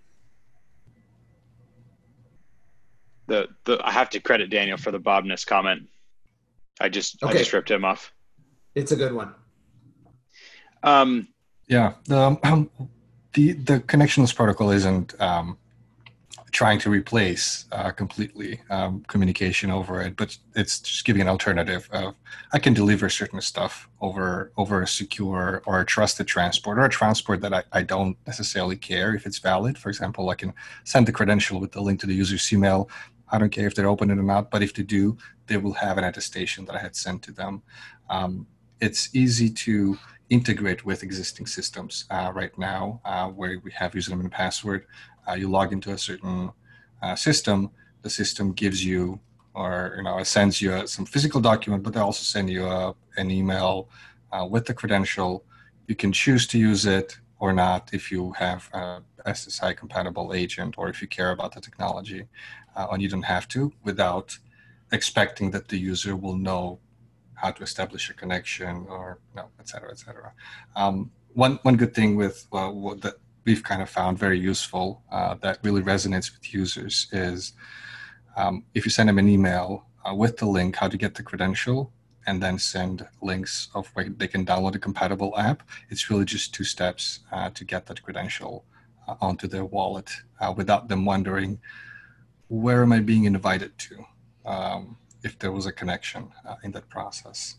A: The, the I have to credit Daniel for the Bobness comment. I just
B: Okay.
A: I just ripped him off.
B: It's a good one.
A: Um,
J: yeah, the um, the the connectionless protocol isn't um, trying to replace uh, completely um, communication over it, but it's just giving an alternative of I can deliver certain stuff over over a secure or a trusted transport, or a transport that I, I don't necessarily care if it's valid. For example, I can send the credential with the link to the user's email. I don't care if they're open it or not, but if they do, they will have an attestation that I had sent to them. Um, it's easy to integrate with existing systems uh, right now, uh, where we have username and password. Uh, you log into a certain uh, system, the system gives you, or you know, it sends you a, some physical document, but they also send you a, an email uh, with the credential. You can choose to use it or not if you have a S S I compatible agent, or if you care about the technology, uh, and you don't have to, without expecting that the user will know how to establish a connection, or no, et cetera, et cetera. Um, one one good thing with well, what that we've kind of found very useful uh, that really resonates with users is um, if you send them an email uh, with the link how to get the credential, and then send links of where they can download a compatible app, it's really just two steps uh, to get that credential uh, onto their wallet uh, without them wondering, where am I being invited to? Um, if there was a connection uh, in that process.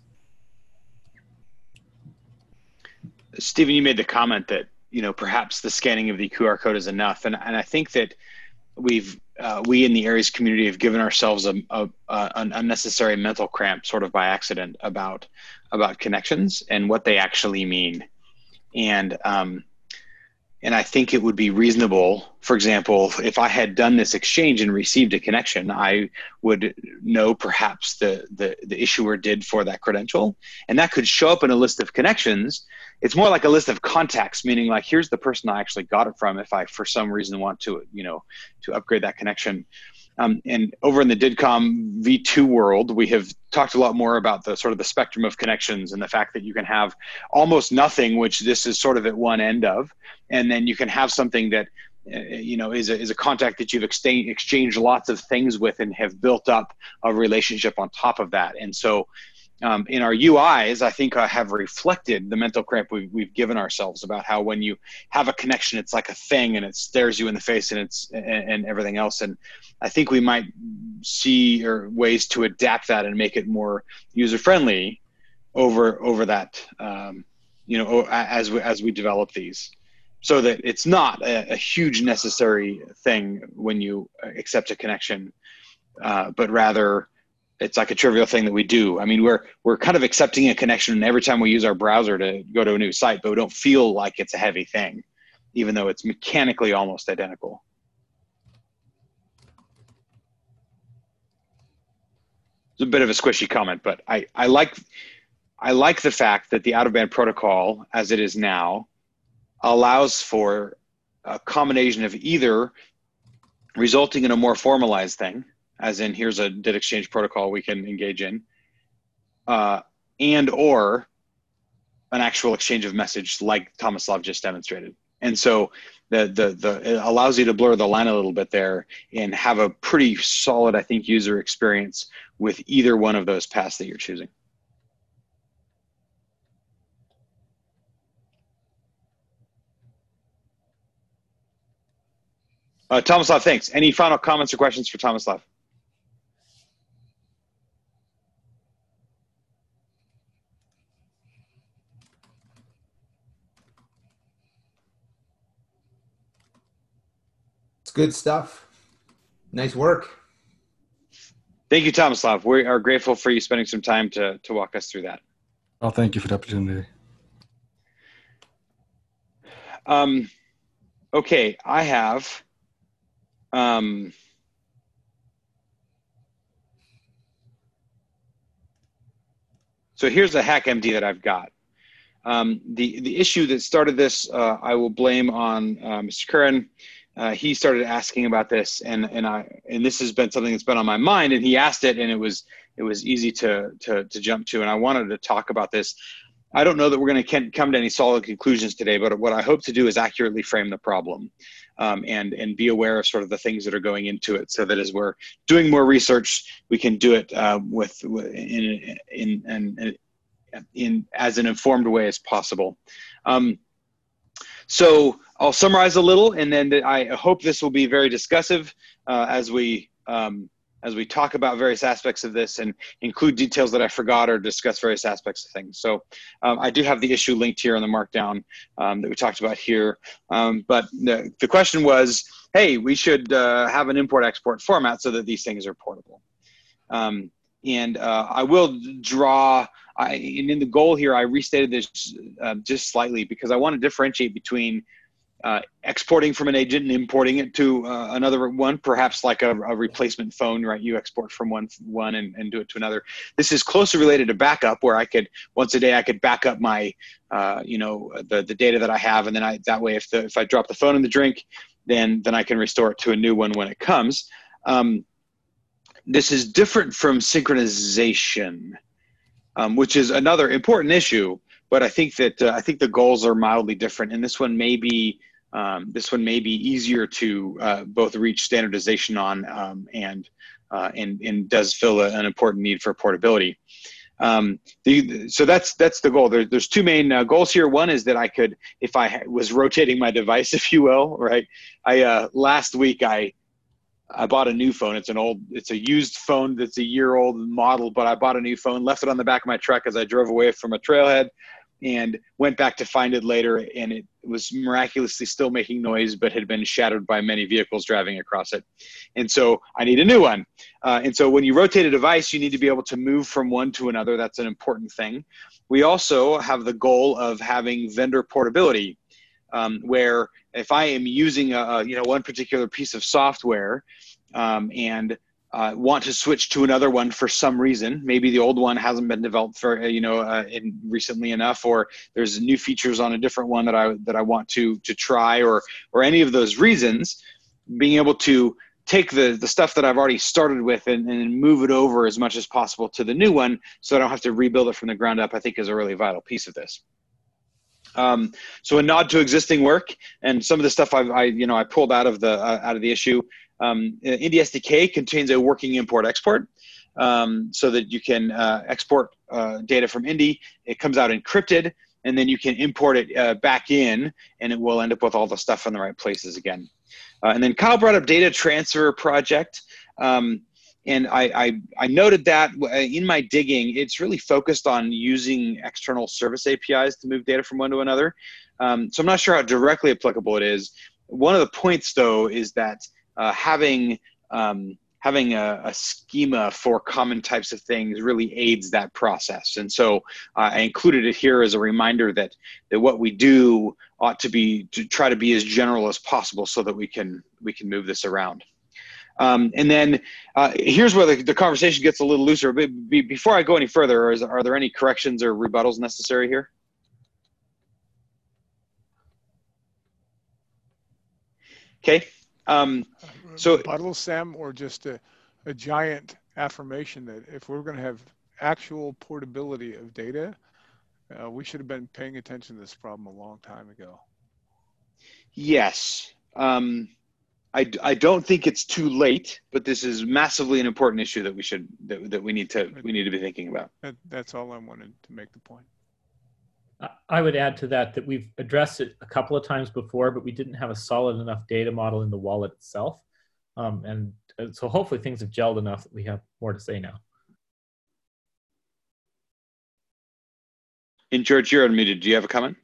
A: Stephen, you made the comment that, you know, perhaps the scanning of the Q R code is enough. And, and I think that we've, uh, we in the Aries community have given ourselves a, a, a, an unnecessary mental cramp sort of by accident about, about connections and what they actually mean. And, um, and I think it would be reasonable, for example, if I had done this exchange and received a connection, I would know perhaps the, the, the issuer did for that credential. And that could show up in a list of connections. It's more like a list of contacts, meaning like, here's the person I actually got it from if I, for some reason, want to, you know, to upgrade that connection. Um, and over in the DIDCOM V two world, we have talked a lot more about the sort of the spectrum of connections and the fact that you can have almost nothing, which this is sort of at one end of, and then you can have something that, uh, you know, is a, is a contact that you've exchanged, exchanged lots of things with and have built up a relationship on top of that. And so um, in our U Is, I think I have reflected the mental cramp we've, we've given ourselves about how when you have a connection, it's like a thing and it stares you in the face and it's and, and everything else. And I think we might see or ways to adapt that and make it more user friendly over over that, um, you know, as we, as we develop these, so that it's not a, a huge necessary thing when you accept a connection, uh, but rather it's like a trivial thing that we do. I mean, we're we're kind of accepting a connection every time we use our browser to go to a new site, but we don't feel like it's a heavy thing, even though it's mechanically almost identical. It's a bit of a squishy comment, but I, I like I like the fact that the out-of-band protocol, as it is now, allows for a combination of either resulting in a more formalized thing, as in here's a D I D exchange protocol we can engage in, uh, and or an actual exchange of message like Tomislav just demonstrated. And so the, the, the, it allows you to blur the line a little bit there and have a pretty solid, I think, user experience with either one of those paths that you're choosing. Uh, Tomislav, thanks. Any final comments or questions for Tomislav?
B: It's good stuff. Nice work.
A: Thank you, Tomislav. We are grateful for you spending some time to, to walk us through that.
J: Oh, thank you for the opportunity.
A: Um, okay, I have, um, so here's a HackMD that I've got. Um, the, the issue that started this, uh, I will blame on uh, Mister Curran. Uh, he started asking about this, and and I and this has been something that's been on my mind. And he asked it, and it was it was easy to to to jump to. And I wanted to talk about this. I don't know that we're going to come to any solid conclusions today, but what I hope to do is accurately frame the problem, um, and and be aware of sort of the things that are going into it, so that as we're doing more research, we can do it uh, with in in in, in in as an informed way as possible. Um, So I'll summarize a little, and then I hope this will be very discussive uh, as we um, as we talk about various aspects of this and include details that I forgot or discuss various aspects of things. So um, I do have the issue linked here on the markdown um, that we talked about here. Um, but the, the question was, hey, we should uh, have an import-export format so that these things are portable. Um, and uh, I will draw, I, and in the goal here, I restated this uh, just slightly because I want to differentiate between uh, exporting from an agent and importing it to uh, another one, perhaps like a, a replacement phone, right? You export from one one and, and do it to another. This is closely related to backup, where I could, once a day, I could back up my, uh, you know, the, the data that I have. And then I, that way, if, the, if I drop the phone in the drink, then, then I can restore it to a new one when it comes. Um, this is different from synchronization, um, which is another important issue. But I think that uh, I think the goals are mildly different, and this one may be um, this one may be easier to uh, both reach standardization on, um, and uh, and and does fill a, an important need for portability. Um, the, so that's that's the goal. There, there's two main uh, goals here. One is that I could, if I was rotating my device, if you will, right? I uh, last week I. I bought a new phone. It's an old, it's a used phone that's a year old model, but I bought a new phone, left it on the back of my truck as I drove away from a trailhead, and went back to find it later, and it was miraculously still making noise, but had been shattered by many vehicles driving across it. And so I need a new one. Uh, and so when you rotate a device, you need to be able to move from one to another. That's an important thing. We also have the goal of having vendor portability. Um, where if I am using a, a you know one particular piece of software um, and uh, want to switch to another one for some reason, maybe the old one hasn't been developed for you know uh, in recently enough, or there's new features on a different one that I that I want to to try, or or any of those reasons, being able to take the the stuff that I've already started with and, and move it over as much as possible to the new one, so I don't have to rebuild it from the ground up, I think is a really vital piece of this. Um, so a nod to existing work, and some of the stuff I've, I, you know, I pulled out of the uh, out of the issue. Um, Indy S D K contains a working import-export, um, so that you can uh, export uh, data from Indy. It comes out encrypted, and then you can import it uh, back in, and it will end up with all the stuff in the right places again. Uh, and then Kyle brought up data transfer project. Um, And I, I, I noted that in my digging, it's really focused on using external service A P Is to move data from one to another. Um, so I'm not sure how directly applicable it is. One of the points, though, is that uh, having, um, having a, a schema for common types of things really aids that process. And so uh, I included it here as a reminder that, that what we do ought to be to try to be as general as possible so that we can, we can move this around. Um, and then uh, here's where the, the conversation gets a little looser. But be, before I go any further, is, are there any corrections or rebuttals necessary here? Okay. Um, so
F: rebuttal, Sam, or just a, a giant affirmation that if we're going to have actual portability of data, uh, we should have been paying attention to this problem a long time ago.
A: Yes. Um, I, I don't think it's too late, but this is massively an important issue that we should that, that we need to we need to be thinking about.
F: That, that's all I wanted to make the point.
M: I would add to that that we've addressed it a couple of times before, but we didn't have a solid enough data model in the wallet itself. Um, and so hopefully things have gelled enough that we have more to say now.
A: And George, you're unmuted. Do you have a comment?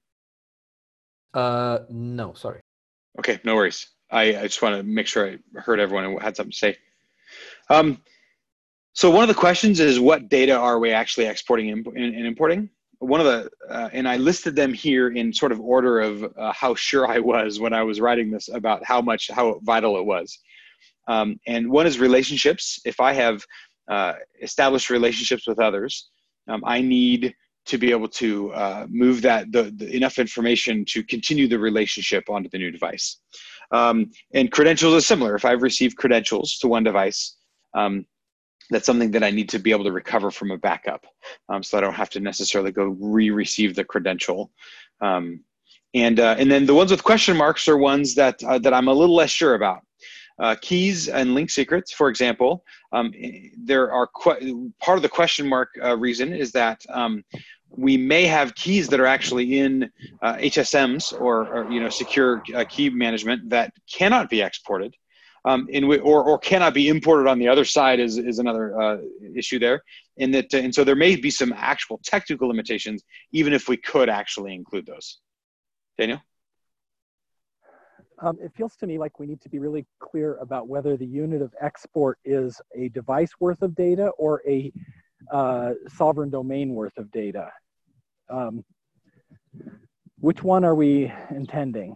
E: Uh, no, sorry.
A: Okay, no worries. I, I just want to make sure I heard everyone and had something to say. Um, so one of the questions is, what data are we actually exporting and, and importing? One of the, uh, and I listed them here in sort of order of uh, how sure I was when I was writing this about how much, how vital it was. Um, and one is relationships. If I have uh, established relationships with others, um, I need to be able to uh, move that the, the enough information to continue the relationship onto the new device. Um, and credentials is similar. If I've received credentials to one device, um, that's something that I need to be able to recover from a backup, um, so I don't have to necessarily go re-receive the credential. Um, and uh, and then the ones with question marks are ones that uh, that I'm a little less sure about. Uh, keys and link secrets, for example, um, there are qu part of the question mark uh, reason is that um, we may have keys that are actually in uh, H S Ms or, or you know secure uh, key management that cannot be exported, um, in or or cannot be imported on the other side is is another uh, issue there. And that and so there may be some actual technical limitations even if we could actually include those. Daniel?
K: Um, it feels to me like we need to be really clear about whether the unit of export is a device worth of data or a uh, sovereign domain worth of data. Um, which one are we intending?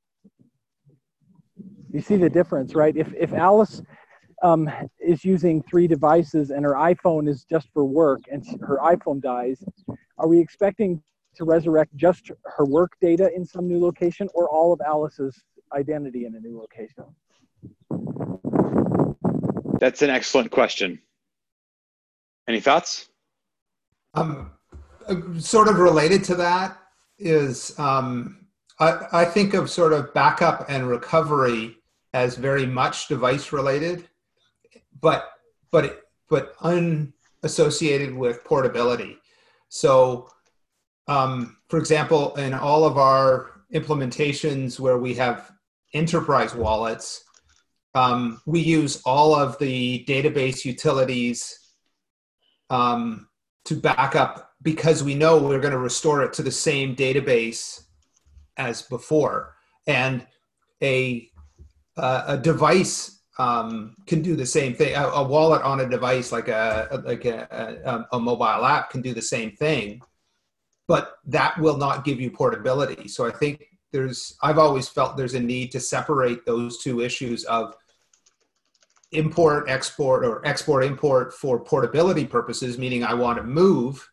K: You see the difference, right? If, if Alice um, is using three devices and her iPhone is just for work and her iPhone dies, are we expecting to resurrect just her work data in some new location or all of Alice's identity in a new location?
A: That's an excellent question. Any thoughts?
B: Um, sort of related to that is um, I, I think of sort of backup and recovery as very much device related, but but but unassociated with portability. So, um, for example, in all of our implementations where we have enterprise wallets, um, we use all of the database utilities um, to back up because we know we're going to restore it to the same database as before. And a, uh, a device um, can do the same thing. A, a wallet on a device like a, like a, a, a mobile app can do the same thing, but that will not give you portability. So I think there's, I've always felt there's a need to separate those two issues of import, export, or export, import for portability purposes, meaning I want to move,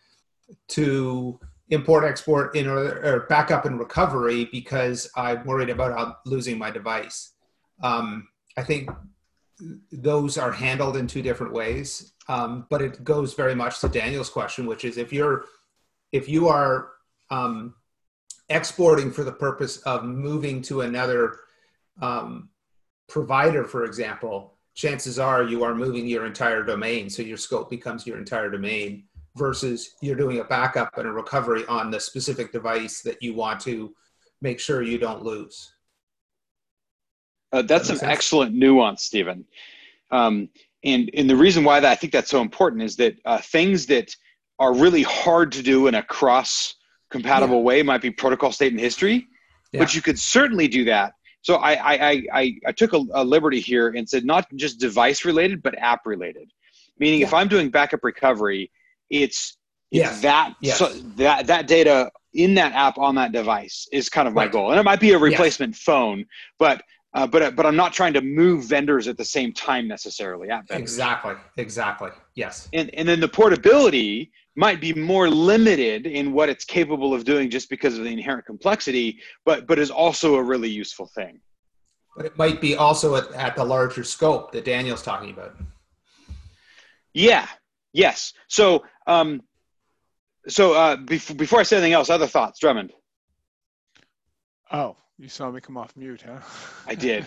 B: to import, export, in or, or backup and recovery because I'm worried about losing my device. Um, I think those are handled in two different ways, um, but it goes very much to Daniel's question, which is if you're, if you are um, exporting for the purpose of moving to another um, provider, for example, chances are you are moving your entire domain. So your scope becomes your entire domain versus you're doing a backup and a recovery on the specific device that you want to make sure you don't lose.
A: Uh, that's an excellent nuance, Stephen. Um, and, and the reason why that I think that's so important is that uh, things that are really hard to do in a cross compatible yeah. way might be protocol state and history, yeah. but you could certainly do that. So I, I, I, I took a, a liberty here and said not just device related, but app related. Meaning yeah. if I'm doing backup recovery, it's, it's
B: yes.
A: that,
B: yes.
A: So that, that data in that app on that device is kind of my
B: right.
A: goal. And it might be a replacement
B: yes.
A: phone, but uh, but but I'm not trying to move vendors at the same time necessarily. App vendors.
B: Exactly, exactly, yes.
A: And, and then the portability might be more limited in what it's capable of doing just because of the inherent complexity, but but is also a really useful thing.
B: But it might be also at, at the larger scope that Daniel's talking about.
A: Yeah, yes. So um, so uh, before, before I say anything else, other thoughts, Drummond?
F: Oh, you saw me come off mute, huh?
A: I did.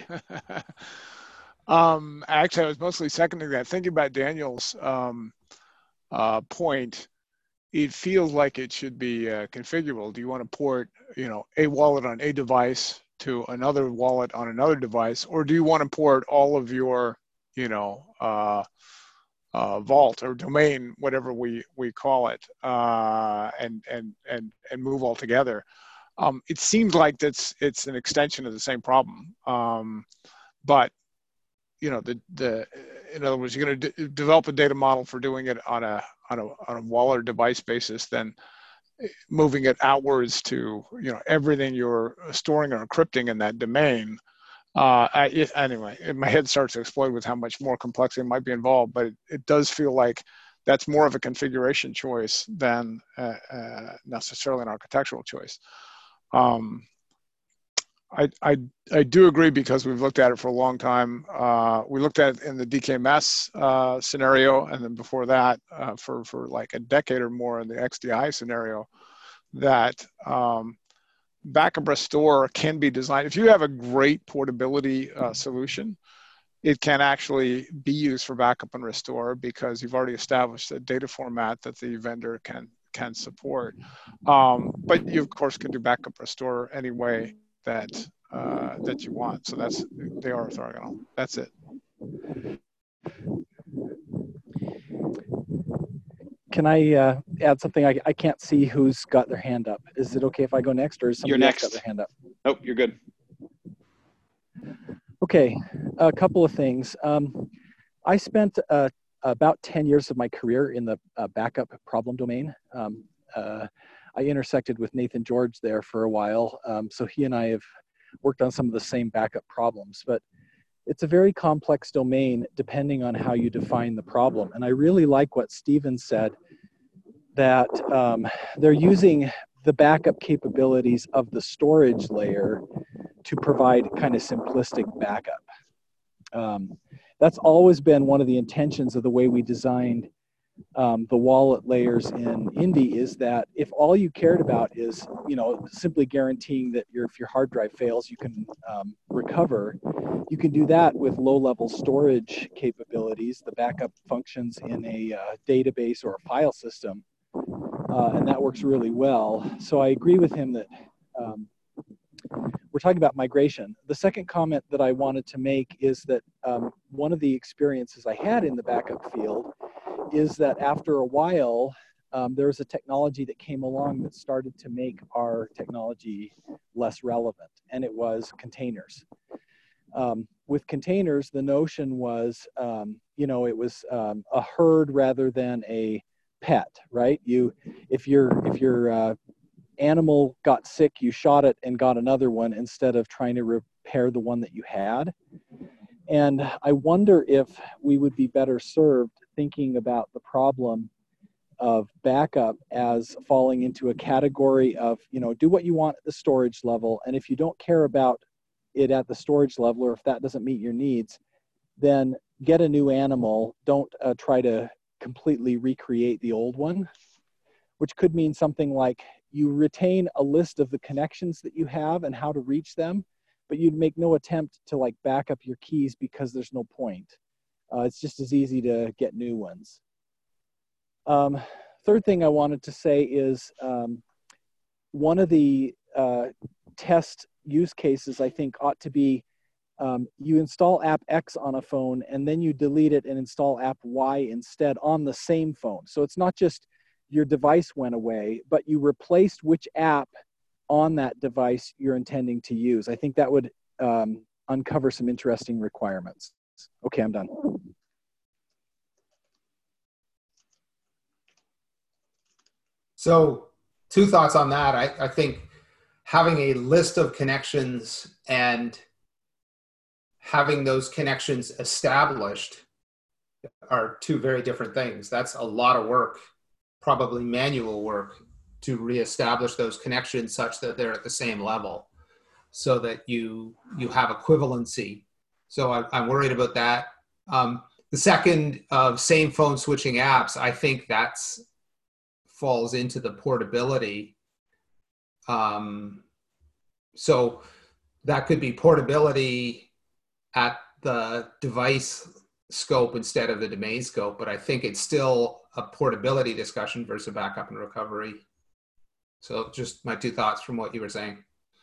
F: um, actually, I was mostly seconding that. Thinking about Daniel's um, uh, point, it feels like it should be uh, configurable. Do you want to port, you know, a wallet on a device to another wallet on another device, or do you want to port all of your, you know, uh, uh, vault or domain, whatever we we call it, uh, and and and and move all together? Um, it seems like that's it's an extension of the same problem, um, but you know, the the in other words, you're going to d- develop a data model for doing it on a on a on a wallet or device basis, then moving it outwards to, you know, everything you're storing or encrypting in that domain. Uh, I, it, anyway, my head starts to explode with how much more complexity might be involved, but it, it does feel like that's more of a configuration choice than uh, uh, necessarily an architectural choice. Um, I, I, I do agree, because we've looked at it for a long time. Uh, we looked at it in the D K M S uh, scenario, and then before that, uh, for, for like a decade or more in the X D I scenario, that um, backup restore can be designed. If you have a great portability uh, solution, it can actually be used for backup and restore, because you've already established a data format that the vendor can, can support. Um, but you, of course, can do backup restore any way that uh, that you want. So that's, they are orthogonal. That's it.
K: Can I uh, add something? I, I can't see who's got their hand up. Is it okay if I go next, or is somebody
A: You're
K: else got
A: next.
K: their hand up?
A: Nope, you're good.
K: Okay, a couple of things. Um, I spent uh, about ten years of my career in the uh, backup problem domain. Um, uh, I intersected with Nathan George there for a while, um, so he and I have worked on some of the same backup problems, but it's a very complex domain depending on how you define the problem. And I really like what Steven said, that um, they're using the backup capabilities of the storage layer to provide kind of simplistic backup. Um, that's always been one of the intentions of the way we designed um, the wallet layers in Indy, is that if all you cared about is, you know, simply guaranteeing that your, if your hard drive fails, you can um, recover, you can do that with low-level storage capabilities, the backup functions in a uh, database or a file system, uh, and that works really well. So I agree with him that um, we're talking about migration. The second comment that I wanted to make is that um, one of the experiences I had in the backup field is that after a while, um, there was a technology that came along that started to make our technology less relevant, and it was containers. Um, with containers, the notion was, um, you know, it was um, a herd rather than a pet, right? You, if your if your uh, animal got sick, you shot it and got another one instead of trying to repair the one that you had. And I wonder if we would be better served thinking about the problem of backup as falling into a category of, you know, do what you want at the storage level, and if you don't care about it at the storage level, or if that doesn't meet your needs, then get a new animal. Don't uh, try to completely recreate the old one, which could mean something like you retain a list of the connections that you have and how to reach them, but you'd make no attempt to like back up your keys because there's no point. Uh, it's just as easy to get new ones. Um, third thing I wanted to say is um, one of the uh, test use cases I think ought to be um, you install app X on a phone and then you delete it and install app Y instead on the same phone. So it's not just your device went away, but you replaced which app on that device you're intending to use. I think that would um, uncover some interesting requirements. Okay, I'm done.
B: So two thoughts on that. I, I think having a list of connections and having those connections established are two very different things. That's a lot of work, probably manual work, to reestablish those connections such that they're at the same level so that you you have equivalency. So I, I'm worried about that. Um, the second of same phone switching apps, I think that's falls into the portability. Um, so that could be portability at the device scope instead of the domain scope, but I think it's still a portability discussion versus a backup and recovery. So just my two thoughts from what you were saying.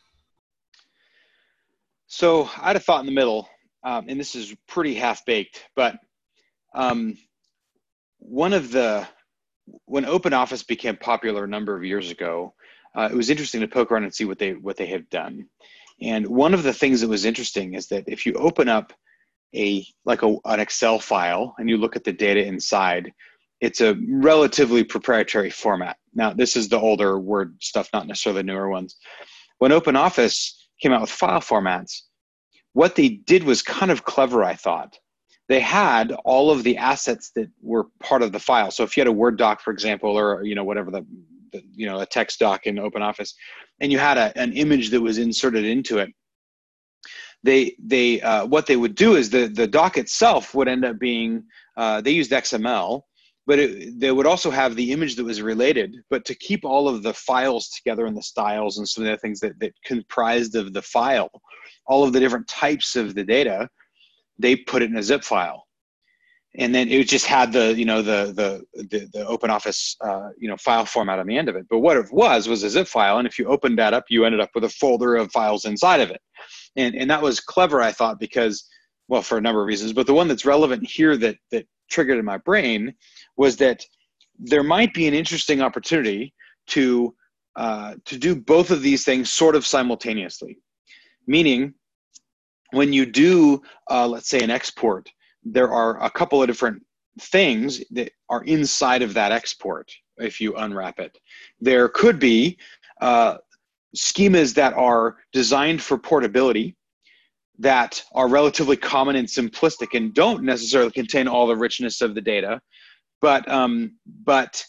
A: So I had a thought in the middle, um, and this is pretty half-baked, but um, one of the, when OpenOffice became popular a number of years ago, uh, it was interesting to poke around and see what they what they have done. And one of the things that was interesting is that if you open up a like a, an Excel file and you look at the data inside, it's a relatively proprietary format. Now, this is the older Word stuff, not necessarily the newer ones. When OpenOffice came out with file formats, what they did was kind of clever, I thought. They had all of the assets that were part of the file. So if you had a Word doc, for example, or you know whatever the, the you know a text doc in OpenOffice, and you had a, an image that was inserted into it, they they uh, what they would do is the the doc itself would end up being uh, they used X M L, but it, they would also have the image that was related. But to keep all of the files together and the styles and some of the things that that comprised of the file, all of the different types of the data, they put it in a zip file, and then it just had the you know the the the, the OpenOffice uh, you know file format on the end of it. But what it was was a zip file, and if you opened that up, you ended up with a folder of files inside of it, and and that was clever, I thought, because well, for a number of reasons. But the one that's relevant here that that triggered in my brain was that there might be an interesting opportunity to uh, to do both of these things sort of simultaneously, meaning, when you do, uh, let's say, an export, there are a couple of different things that are inside of that export if you unwrap it. There could be uh, schemas that are designed for portability that are relatively common and simplistic and don't necessarily contain all the richness of the data, but, um, but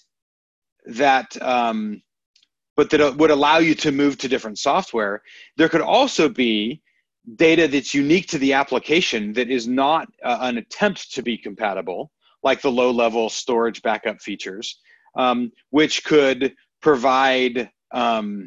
A: that um, but that would allow you to move to different software. There could also be data that's unique to the application that is not uh, an attempt to be compatible, like the low-level storage backup features, um, which could provide um,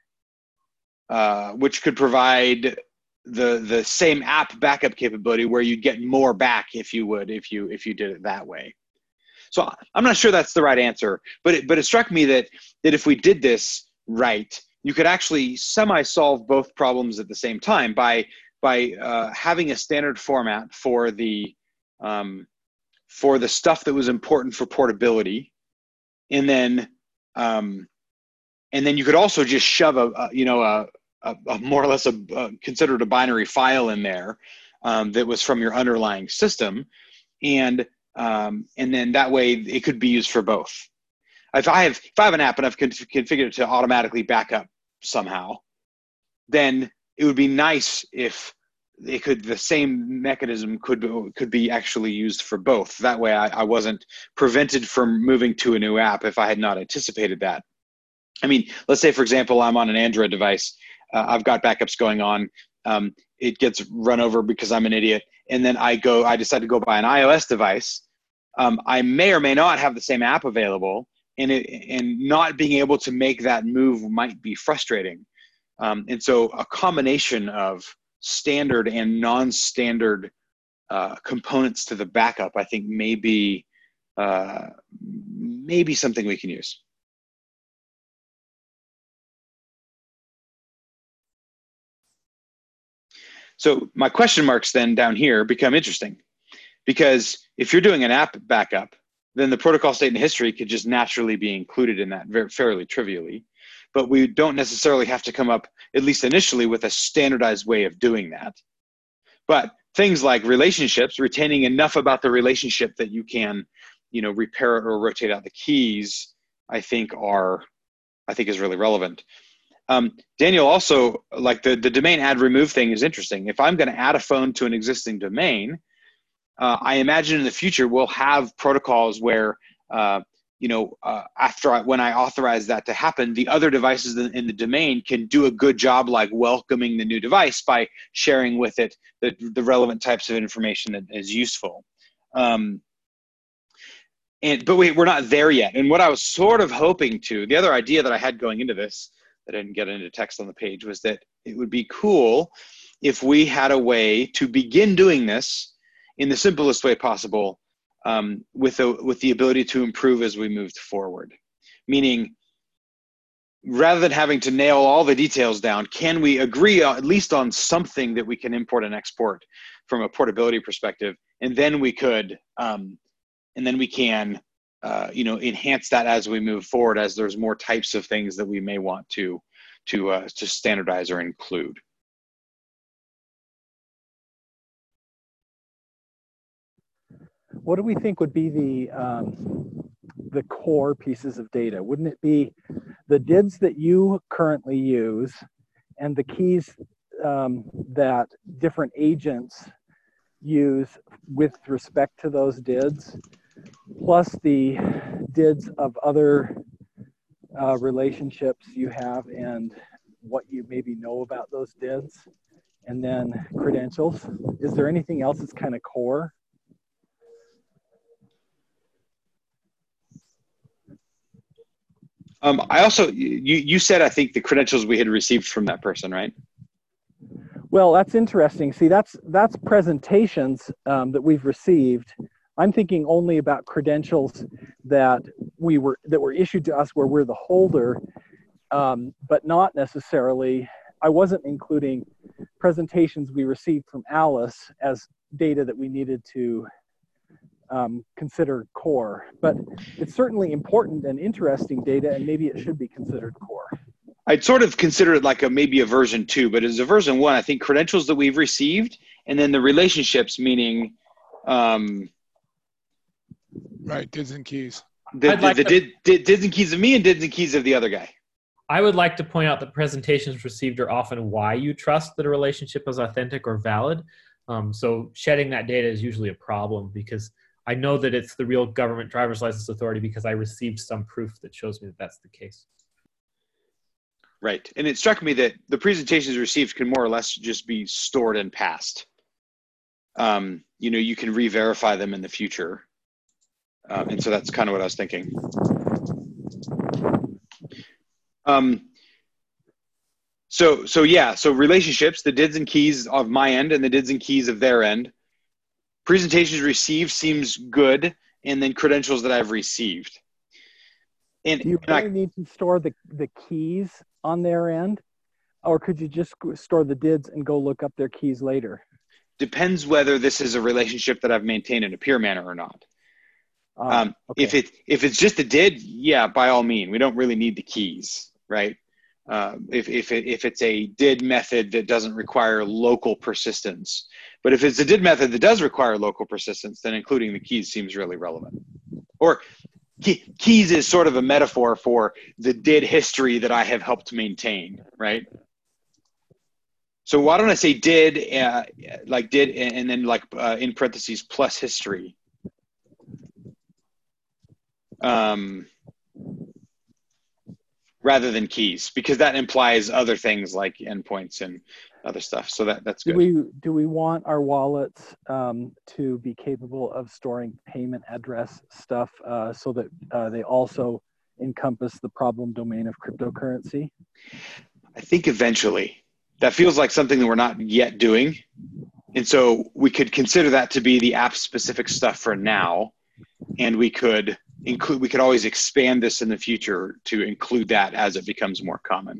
A: uh, which could provide the the same app backup capability where you get more back if you would if you if you did it that way. So I'm not sure that's the right answer, but it, but it struck me that that if we did this right, you could actually semi-solve both problems at the same time by by uh, having a standard format for the um, for the stuff that was important for portability, and then um, and then you could also just shove a, a you know a, a, a more or less a, a considered a binary file in there um, that was from your underlying system, and um, and then that way it could be used for both. If I have if I have an app and I've configured it to automatically back up somehow, then it would be nice if it could the same mechanism could be, could be actually used for both. That way I, I wasn't prevented from moving to a new app if I had not anticipated that. I mean, let's say, for example, I'm on an Android device. Uh, I've got backups going on. Um, it gets run over because I'm an idiot. And then I go, I decide to go buy an iOS device. Um, I may or may not have the same app available, and it, and not being able to make that move might be frustrating. Um, and so a combination of standard and non-standard uh, components to the backup, I think, may be, uh, maybe something we can use. So my question marks then down here become interesting, because if you're doing an app backup, then the protocol state and history could just naturally be included in that very fairly trivially. But we don't necessarily have to come up, at least initially, with a standardized way of doing that. But things like relationships, retaining enough about the relationship that you can, you know, repair it or rotate out the keys, I think are, I think is really relevant. Um, Daniel, also, like the, the domain add remove thing is interesting. If I'm going to add a phone to an existing domain, uh, I imagine in the future we'll have protocols where, uh, you know, uh, after I, when I authorize that to happen, the other devices in, in the domain can do a good job, like welcoming the new device by sharing with it the, the relevant types of information that is useful. Um, and but wait, we're not there yet. And what I was sort of hoping to, the other idea that I had going into this that I didn't get into text on the page, was that it would be cool if we had a way to begin doing this in the simplest way possible, um, with, a, with the ability to improve as we moved forward. Meaning, rather than having to nail all the details down, can we agree on, at least on something that we can import and export from a portability perspective, and then we could, um, and then we can, uh, you know, enhance that as we move forward, as there's more types of things that we may want to, to, uh, to standardize or include.
K: What do we think would be the um, the core pieces of data? Wouldn't it be the D I Ds that you currently use and the keys um, that different agents use with respect to those D I Ds, plus the D I Ds of other uh, relationships you have and what you maybe know about those D I Ds, and then credentials? Is there anything else that's kind of core?
A: Um, I also, you, you said, I think, the credentials we had received from that person, right?
K: Well, that's interesting. See, that's that's presentations um, that we've received. I'm thinking only about credentials that we were that were issued to us where we're the holder, um, but not necessarily. I wasn't including presentations we received from Alice as data that we needed to um, consider core, but it's certainly important and interesting data, and maybe it should be considered core.
A: I'd sort of consider it like a maybe a version two, but as a version one, I think credentials that we've received, and then the relationships, meaning um,
F: right, D I Ds and keys.
A: The,
M: I'd
A: the,
M: like
A: the
M: to-
A: did, did, D I Ds and keys of me and D I Ds and keys of the other guy.
M: I would like to point out that presentations received are often why you trust that a relationship is authentic or valid. Um, so shedding that data is usually a problem, because I know that it's the real government driver's license authority because I received some proof that shows me that that's the case.
A: Right. And it struck me that the presentations received can more or less just be stored and passed. Um, you know, you can re-verify them in the future. Um, and so that's kind of what I was thinking. Um, so, so yeah, so relationships, the D I Ds and keys of my end and the D I Ds and keys of their end. Presentations received seems good, and then credentials that I've received. And,
K: Do you
A: and
K: really
A: I,
K: need to store the, the keys on their end? Or could you just store the D I Ds and go look up their keys later?
A: depends whether this is a relationship that I've maintained in a peer manner or not.
K: Uh,
A: Um,
K: okay.
A: If it if it's just a D I D, yeah, by all means, we don't really need the keys, right? Uh, if if it, if it's a D I D method that doesn't require local persistence, but if it's a D I D method that does require local persistence, then including the keys seems really relevant. Or key, keys is sort of a metaphor for the D I D history that I have helped maintain, right? So why don't I say D I D, uh, like D I D, and then like uh, in parentheses plus history. Um, rather than keys, because that implies other things like endpoints and other stuff. So that, that's
K: Do
A: good.
K: we do we want our wallets um, to be capable of storing payment address stuff uh, so that uh, they also encompass the problem domain of cryptocurrency?
A: I think eventually. That feels like something that we're not yet doing. And so we could consider that to be the app-specific stuff for now, and we could include, we could always expand this in the future to include that as it becomes more common.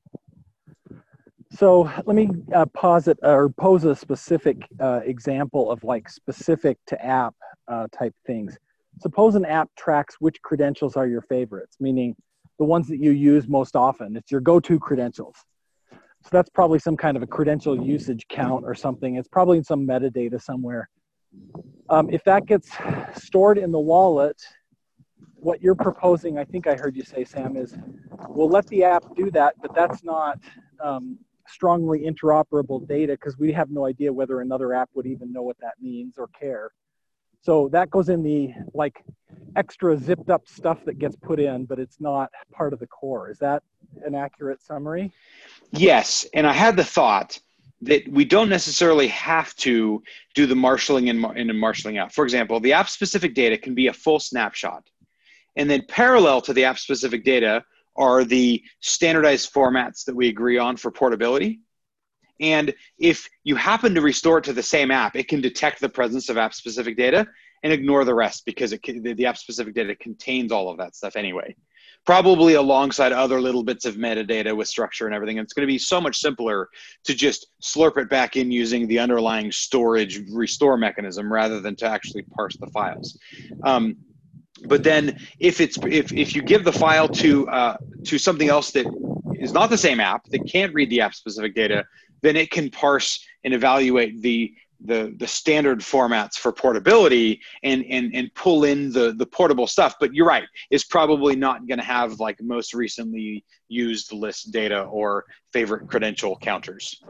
K: So let me uh, posit or pose a specific uh, example of like specific to app uh, type things. Suppose an app tracks which credentials are your favorites, meaning the ones that you use most often. It's your go-to credentials. So that's probably some kind of a credential usage count or something. It's probably in some metadata somewhere. Um, if that gets stored in the wallet, what you're proposing, I think I heard you say, Sam, is we'll let the app do that, but that's not um, strongly interoperable data because we have no idea whether another app would even know what that means or care. So that goes in the like extra zipped up stuff that gets put in, but it's not part of the core. Is that an accurate summary?
A: Yes, and I had the thought that we don't necessarily have to do the marshalling in, in and marshalling out. For example, the app-specific data can be a full snapshot. And then parallel to the app-specific data are the standardized formats that we agree on for portability. And if you happen to restore it to the same app, it can detect the presence of app-specific data and ignore the rest because it, the, the app-specific data contains all of that stuff anyway. Probably alongside other little bits of metadata with structure and everything. And it's going to be so much simpler to just slurp it back in using the underlying storage restore mechanism rather than to actually parse the files. Um, but then if it's if, if you give the file to uh, to something else that is not the same app, that can't read the app-specific data, then it can parse and evaluate the the the standard formats for portability and and and pull in the the portable stuff. But you're right, it's probably not going to have like most recently used list data or favorite credential counters.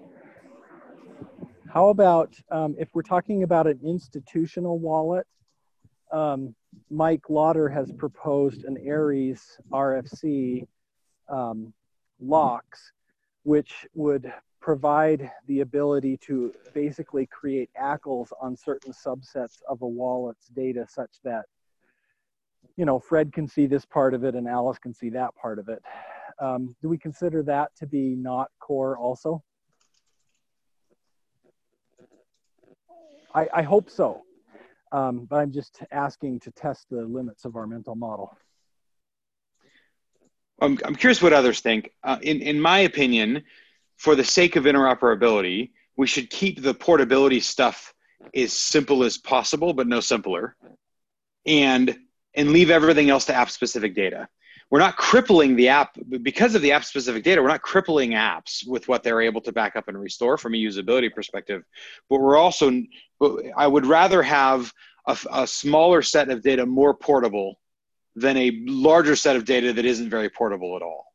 K: How about um, if we're talking about an institutional wallet? Um, Mike Lauder has proposed an Aries R F C um, locks, which would provide the ability to basically create A C Ls on certain subsets of a wallet's data such that, you know, Fred can see this part of it and Alice can see that part of it. Um, do we consider that to be not core also? I, I hope so, um, but I'm just asking to test the limits of our mental model.
A: I'm, I'm curious what others think. Uh, in, in my opinion, for the sake of interoperability, we should keep the portability stuff as simple as possible, but no simpler, and, and leave everything else to app-specific data. We're not crippling the app, because of the app-specific data, we're not crippling apps with what they're able to back up and restore from a usability perspective, but we're also, I would rather have a, a smaller set of data more portable than a larger set of data that isn't very portable at all.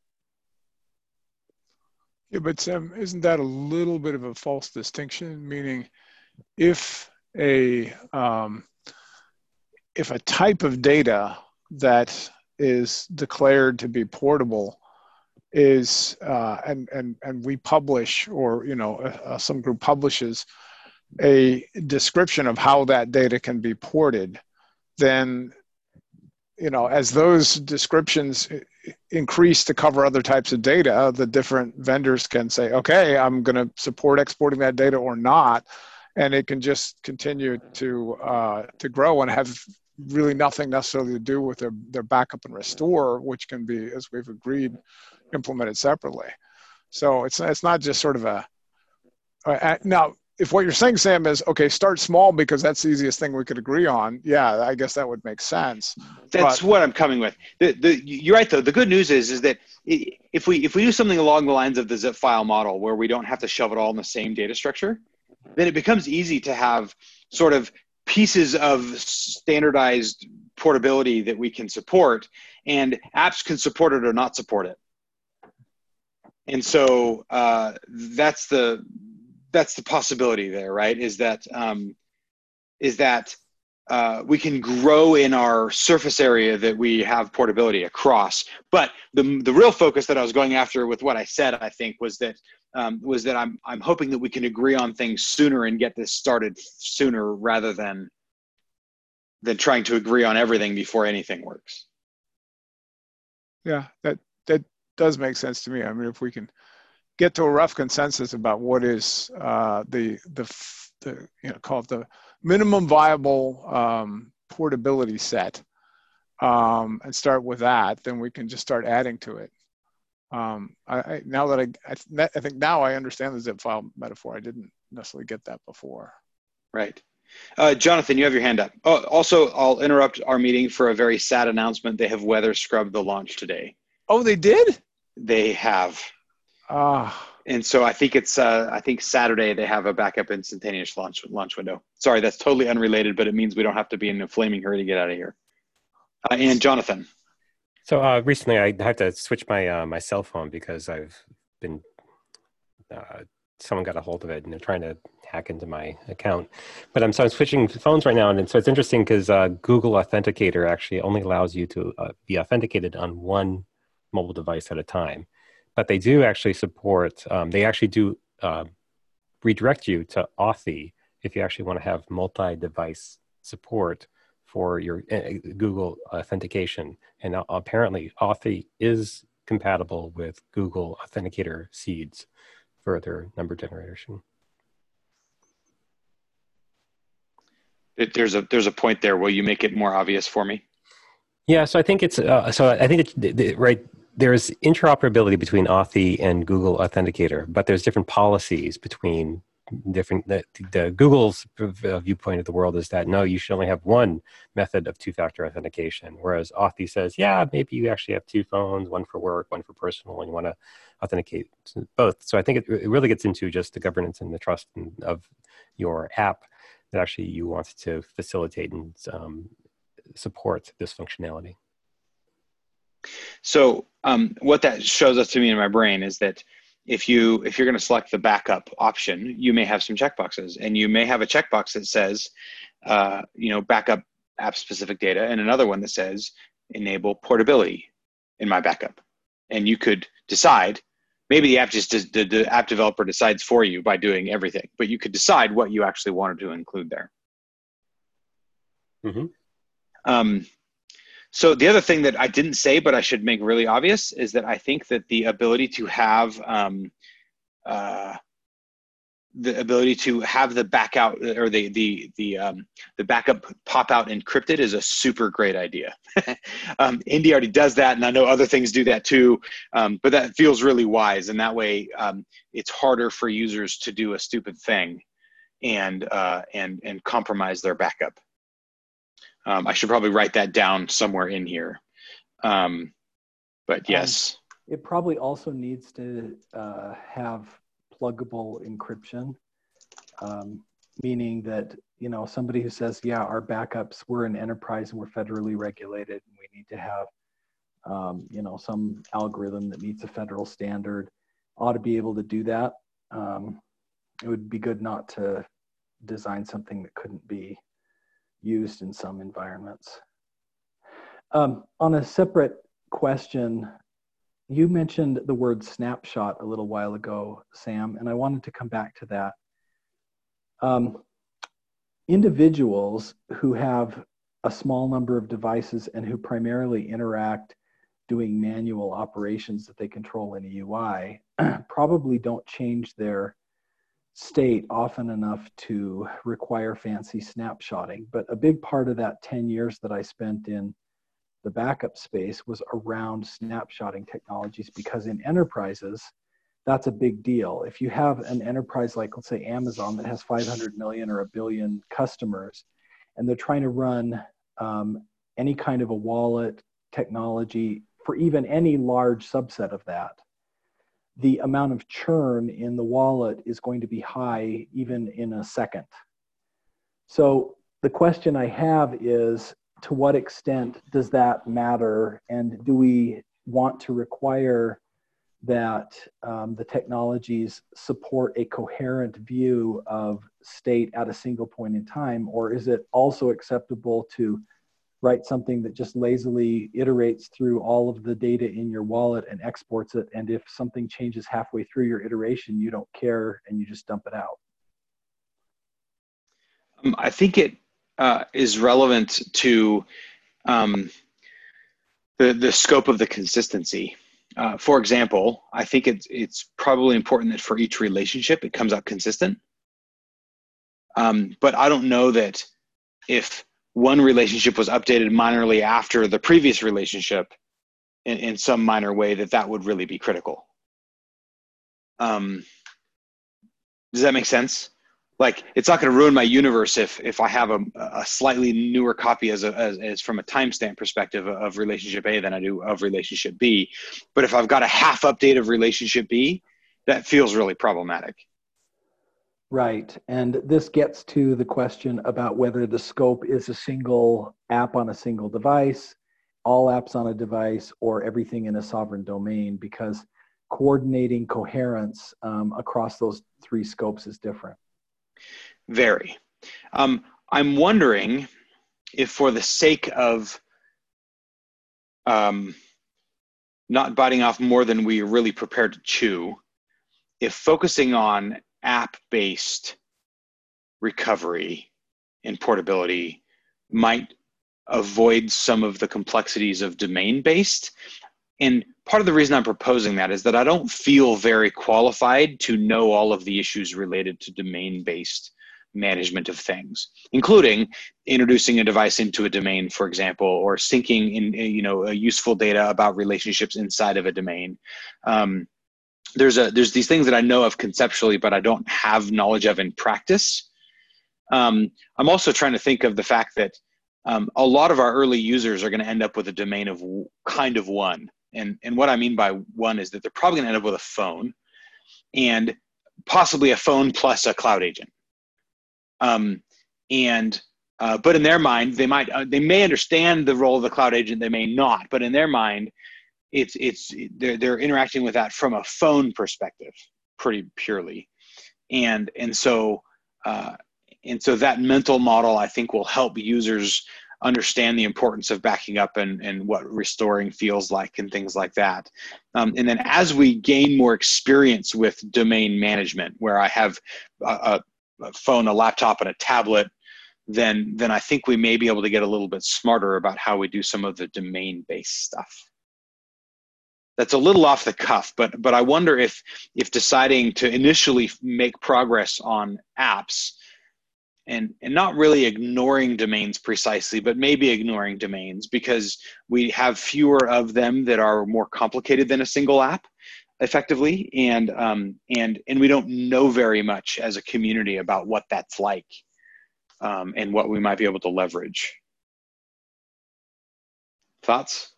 F: Yeah, but Sam, isn't that a little bit of a false distinction? Meaning, if a um, if a type of data that is declared to be portable is uh, and and and we publish, or you know, uh, some group publishes a description of how that data can be ported, then, you know, as those descriptions increase to cover other types of data, the different vendors can say, okay, I'm going to support exporting that data or not. And it can just continue to uh, to grow and have really nothing necessarily to do with their, their backup and restore, which can be, as we've agreed, implemented separately. So it's, it's not just sort of a, uh, now, if what you're saying, Sam, is, okay, start small because that's the easiest thing we could agree on, yeah, I guess that would make sense.
A: That's
F: but,
A: what I'm coming with. The, the, you're right, though. The good news is, is that if we, if we do something along the lines of the zip file model where we don't have to shove it all in the same data structure, then it becomes easy to have sort of pieces of standardized portability that we can support, and apps can support it or not support it. And so uh, that's the that's the possibility there, right? Is that um, is that uh, we can grow in our surface area that we have portability across. But the the real focus that I was going after with what I said, I think, was that um, was that I'm I'm hoping that we can agree on things sooner and get this started sooner rather than than trying to agree on everything before anything works.
F: Yeah, that that does make sense to me. I mean, if we can get to a rough consensus about what is uh, the the the you know call it the minimum viable um, portability set, um, and start with that, then we can just start adding to it. Um, I, I now that I I, I think now I understand the zip file metaphor. I didn't necessarily get that before.
A: Right. Uh, Jonathan, you have your hand up. Oh, also, I'll interrupt our meeting for a very sad announcement. They have weather scrubbed the launch today.
F: Oh, they did?
A: They have.
F: Ah.
A: And so I think it's, uh, I think Saturday they have a backup instantaneous launch launch window. Sorry, that's totally unrelated, but it means we don't have to be in a flaming hurry to get out of here. Uh, and Jonathan.
L: So uh, recently I had to switch my uh, my cell phone because I've been, uh, someone got a hold of it and they're trying to hack into my account. But I'm, so I'm switching phones right now. And so it's interesting because uh, Google Authenticator actually only allows you to uh, be authenticated on one mobile device at a time. But they do actually support, um, they actually do uh, redirect you to Authy if you actually want to have multi-device support for your uh, Google authentication. And uh, apparently Authy is compatible with Google Authenticator seeds for their number generation.
A: It, there's a there's a point there. Will you make it more obvious for me?
L: Yeah, so I think it's uh, so I think it's right. There's interoperability between Authy and Google Authenticator, but there's different policies between different. The, the Google's viewpoint of the world is that no, you should only have one method of two-factor authentication, whereas Authy says, yeah, maybe you actually have two phones, one for work, one for personal, and you want to authenticate both. So I think it, it really gets into just the governance and the trust of your app that actually you want to facilitate and um, support this functionality.
A: So um, what that shows us to me in my brain is that if you if you're going to select the backup option, you may have some checkboxes, and you may have a checkbox that says, uh, you know, backup app-specific data, and another one that says enable portability in my backup. And you could decide. Maybe the app just the, the app developer decides for you by doing everything, but you could decide what you actually wanted to include there.
L: Mm-hmm.
A: Um, so the other thing that I didn't say, but I should make really obvious, is that I think that the ability to have um, uh, the ability to have the back out or the the the um, the backup pop out encrypted is a super great idea. um, Indy already does that, and I know other things do that too. Um, but that feels really wise, and that way um, it's harder for users to do a stupid thing and uh, and and compromise their backup. Um, I should probably write that down somewhere in here. Um, but yes.
K: Um, it probably also needs to uh, have pluggable encryption, um, meaning that, you know, somebody who says, yeah, our backups, we're an enterprise and we're federally regulated and we need to have, um, you know, some algorithm that meets a federal standard, ought to be able to do that. Um, it would be good not to design something that couldn't be used in some environments. Um, on a separate question, you mentioned the word snapshot a little while ago, Sam, and I wanted to come back to that. Um, individuals who have a small number of devices and who primarily interact doing manual operations that they control in a U I probably don't change their state often enough to require fancy snapshotting. But a big part of that ten years that I spent in the backup space was around snapshotting technologies, because in enterprises, that's a big deal. If you have an enterprise like, let's say, Amazon that has five hundred million or a billion customers, and they're trying to run um, any kind of a wallet technology for even any large subset of that, the amount of churn in the wallet is going to be high even in a second. So the question I have is, to what extent does that matter? And do we want to require that um, the technologies support a coherent view of state at a single point in time? Or is it also acceptable to write something that just lazily iterates through all of the data in your wallet and exports it, and if something changes halfway through your iteration, you don't care and you just dump it out?
A: Um, I think it uh, is relevant to um, the, the scope of the consistency. Uh, for example, I think it's, it's probably important that for each relationship, it comes out consistent. Um, but I don't know that if one relationship was updated minorly after the previous relationship in, in some minor way, that that would really be critical. Um, does that make sense? Like, it's not going to ruin my universe if if I have a, a slightly newer copy as, a, as, as from a timestamp perspective of relationship A than I do of relationship B. But if I've got a half update of relationship B, that feels really problematic.
K: Right. And this gets to the question about whether the scope is a single app on a single device, all apps on a device, or everything in a sovereign domain, because coordinating coherence um, across those three scopes is different.
A: Very. Um, I'm wondering if, for the sake of um, not biting off more than we are really prepared to chew, if focusing on app-based recovery and portability might avoid some of the complexities of domain-based. And part of the reason I'm proposing that is that I don't feel very qualified to know all of the issues related to domain-based management of things, including introducing a device into a domain, for example, or syncing in, you know, a useful data about relationships inside of a domain. Um, there's a there's these things that I know of conceptually, but I don't have knowledge of in practice. Um, I'm also trying to think of the fact that um, a lot of our early users are going to end up with a domain of kind of one. And, and what I mean by one is that they're probably going to end up with a phone, and possibly a phone plus a cloud agent. Um, and uh, but in their mind, they might uh, they may understand the role of the cloud agent, they may not. But in their mind, it's it's they're they're interacting with that from a phone perspective, pretty purely, and and so uh, and so that mental model, I think, will help users understand the importance of backing up and, and what restoring feels like and things like that. Um, and then as we gain more experience with domain management, where I have a, a phone, a laptop, and a tablet, then, then I think we may be able to get a little bit smarter about how we do some of the domain-based stuff. That's a little off the cuff, but, but I wonder if, if deciding to initially make progress on apps And, and not really ignoring domains precisely, but maybe ignoring domains because we have fewer of them that are more complicated than a single app, effectively, and um, and and we don't know very much as a community about what that's like um, and what we might be able to leverage. Thoughts?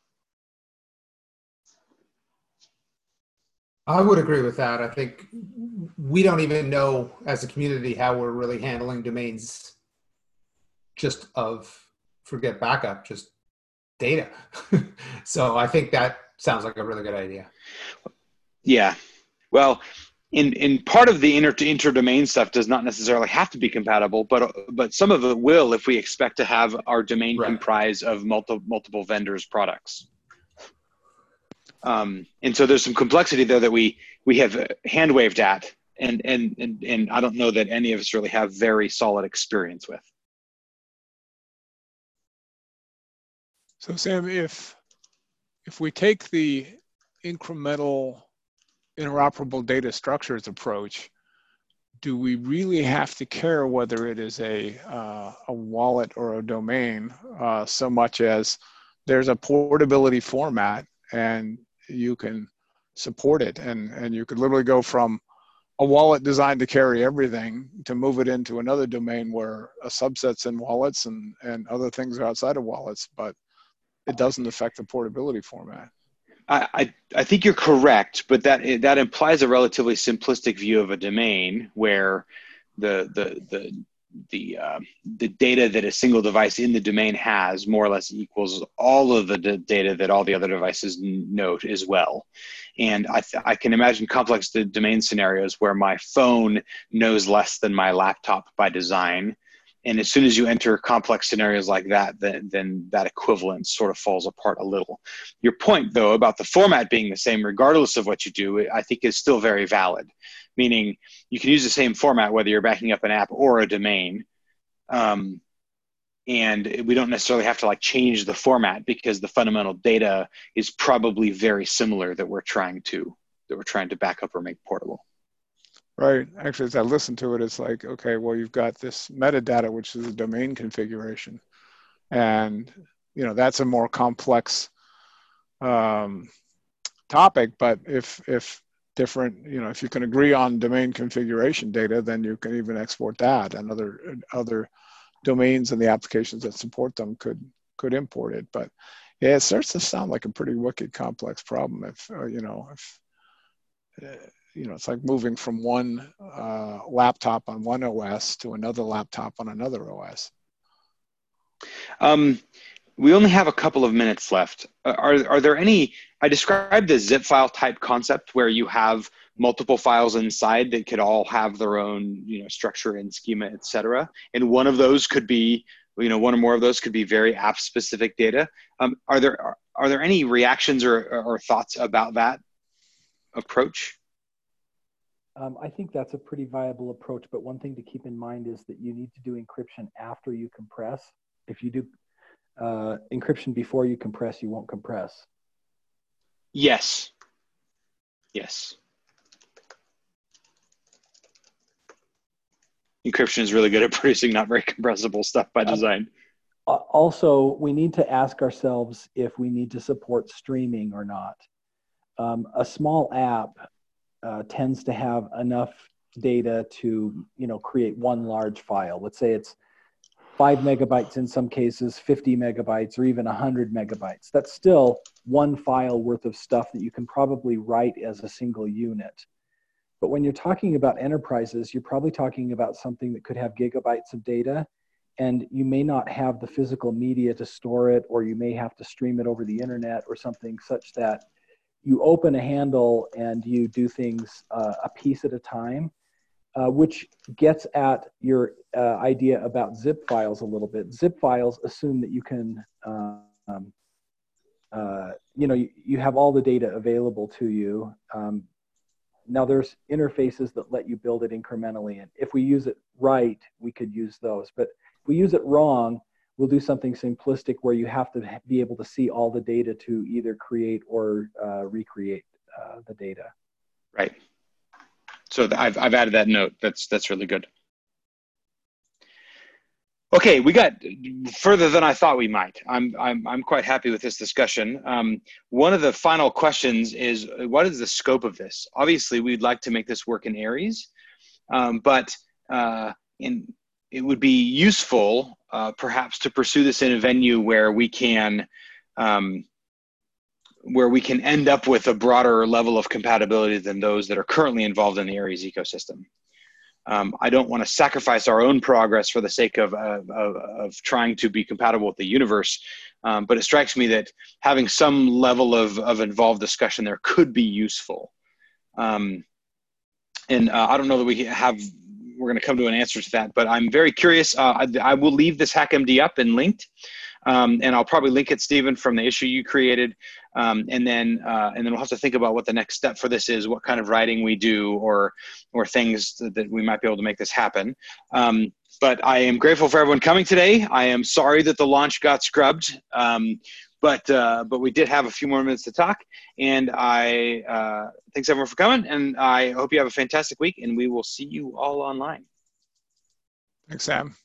B: I would agree with that. I think we don't even know as a community how we're really handling domains just of, forget backup, just data. So I think that sounds like a really good idea.
A: Yeah. Well, in, in part of the inter, inter-domain stuff does not necessarily have to be compatible, but but some of it will if we expect to have our domain right. comprise of multiple, multiple vendors' products. Um, and so there's some complexity there that we we have hand waved at, and, and and and I don't know that any of us really have very solid experience with.
F: So Sam, if if we take the incremental interoperable data structures approach, do we really have to care whether it is a uh, a wallet or a domain uh, so much as there's a portability format and you can support it, and and you could literally go from a wallet designed to carry everything to move it into another domain where a subset's in wallets and and other things are outside of wallets, but it doesn't affect the portability format.
A: I, I, I think you're correct, but that that implies a relatively simplistic view of a domain where the the the the uh, the data that a single device in the domain has more or less equals all of the d- data that all the other devices note as well. And I, th- I can imagine complex d- domain scenarios where my phone knows less than my laptop by design. And as soon as you enter complex scenarios like that, then, then that equivalence sort of falls apart a little. Your point, though, about the format being the same regardless of what you do, I think is still very valid. Meaning you can use the same format whether you're backing up an app or a domain. Um, and we don't necessarily have to like change the format because the fundamental data is probably very similar that we're trying to that we're trying to back up or make portable.
F: Right. Actually, as I listen to it, it's like, okay, well, you've got this metadata, which is a domain configuration. And, you know, that's a more complex um, topic. But if, if different, you know, if you can agree on domain configuration data, then you can even export that, and other, other domains and the applications that support them could, could import it. But yeah, it starts to sound like a pretty wicked complex problem if, uh, you know, if, uh, you know, it's like moving from one uh, laptop on one O S to another laptop on another O S.
A: Um, we only have a couple of minutes left. Uh, are, are there any, I described the zip file type concept where you have multiple files inside that could all have their own, you know, structure and schema, et cetera. And one of those could be, you know, one or more of those could be very app specific data. Um, are there, are, are there any reactions or, or thoughts about that approach?
K: Um, I think that's a pretty viable approach, but one thing to keep in mind is that you need to do encryption after you compress. If you do uh, encryption before you compress, you won't compress.
A: Yes. Yes. encryption is really good at producing not very compressible stuff by design.
K: Uh, also, we need to ask ourselves if we need to support streaming or not. Um, a small app uh, tends to have enough data to, you know, create one large file. Let's say it's five megabytes in some cases, fifty megabytes, or even one hundred megabytes. That's still one file worth of stuff that you can probably write as a single unit. But when you're talking about enterprises, you're probably talking about something that could have gigabytes of data, and you may not have the physical media to store it, or you may have to stream it over the internet or something such that you open a handle and you do things uh, a piece at a time, uh, which gets at your uh, idea about zip files a little bit. Zip files assume that you can, uh, um, uh, you know, you, you have all the data available to you. Um, now there's interfaces that let you build it incrementally, and if we use it right, we could use those. But if we use it wrong, we'll do something simplistic where you have to be able to see all the data to either create or uh, recreate uh, the data.
A: Right. So I've, I've added that note. That's, that's really good. Okay, we got further than I thought we might. I'm, I'm, I'm quite happy with this discussion. Um, one of the final questions is, what is the scope of this? Obviously, we'd like to make this work in Aries, um, but uh, in, it would be useful uh, perhaps to pursue this in a venue where we can um, where we can end up with a broader level of compatibility than those that are currently involved in the Aries ecosystem. Um, I don't want to sacrifice our own progress for the sake of, of, of trying to be compatible with the universe, um, but it strikes me that having some level of, of involved discussion there could be useful. Um, and uh, I don't know that we have, we're going to come to an answer to that, but I'm very curious. Uh, I, I will leave this HackMD up and linked, um, and I'll probably link it, Stephen, from the issue you created. Um, and then, uh, and then we'll have to think about what the next step for this is, what kind of writing we do, or, or things that, that we might be able to make this happen. Um, but I am grateful for everyone coming today. I am sorry that the launch got scrubbed, um, but uh, but we did have a few more minutes to talk. And I uh, thanks everyone for coming, and I hope you have a fantastic week. And we will see you all online.
F: Thanks, Sam.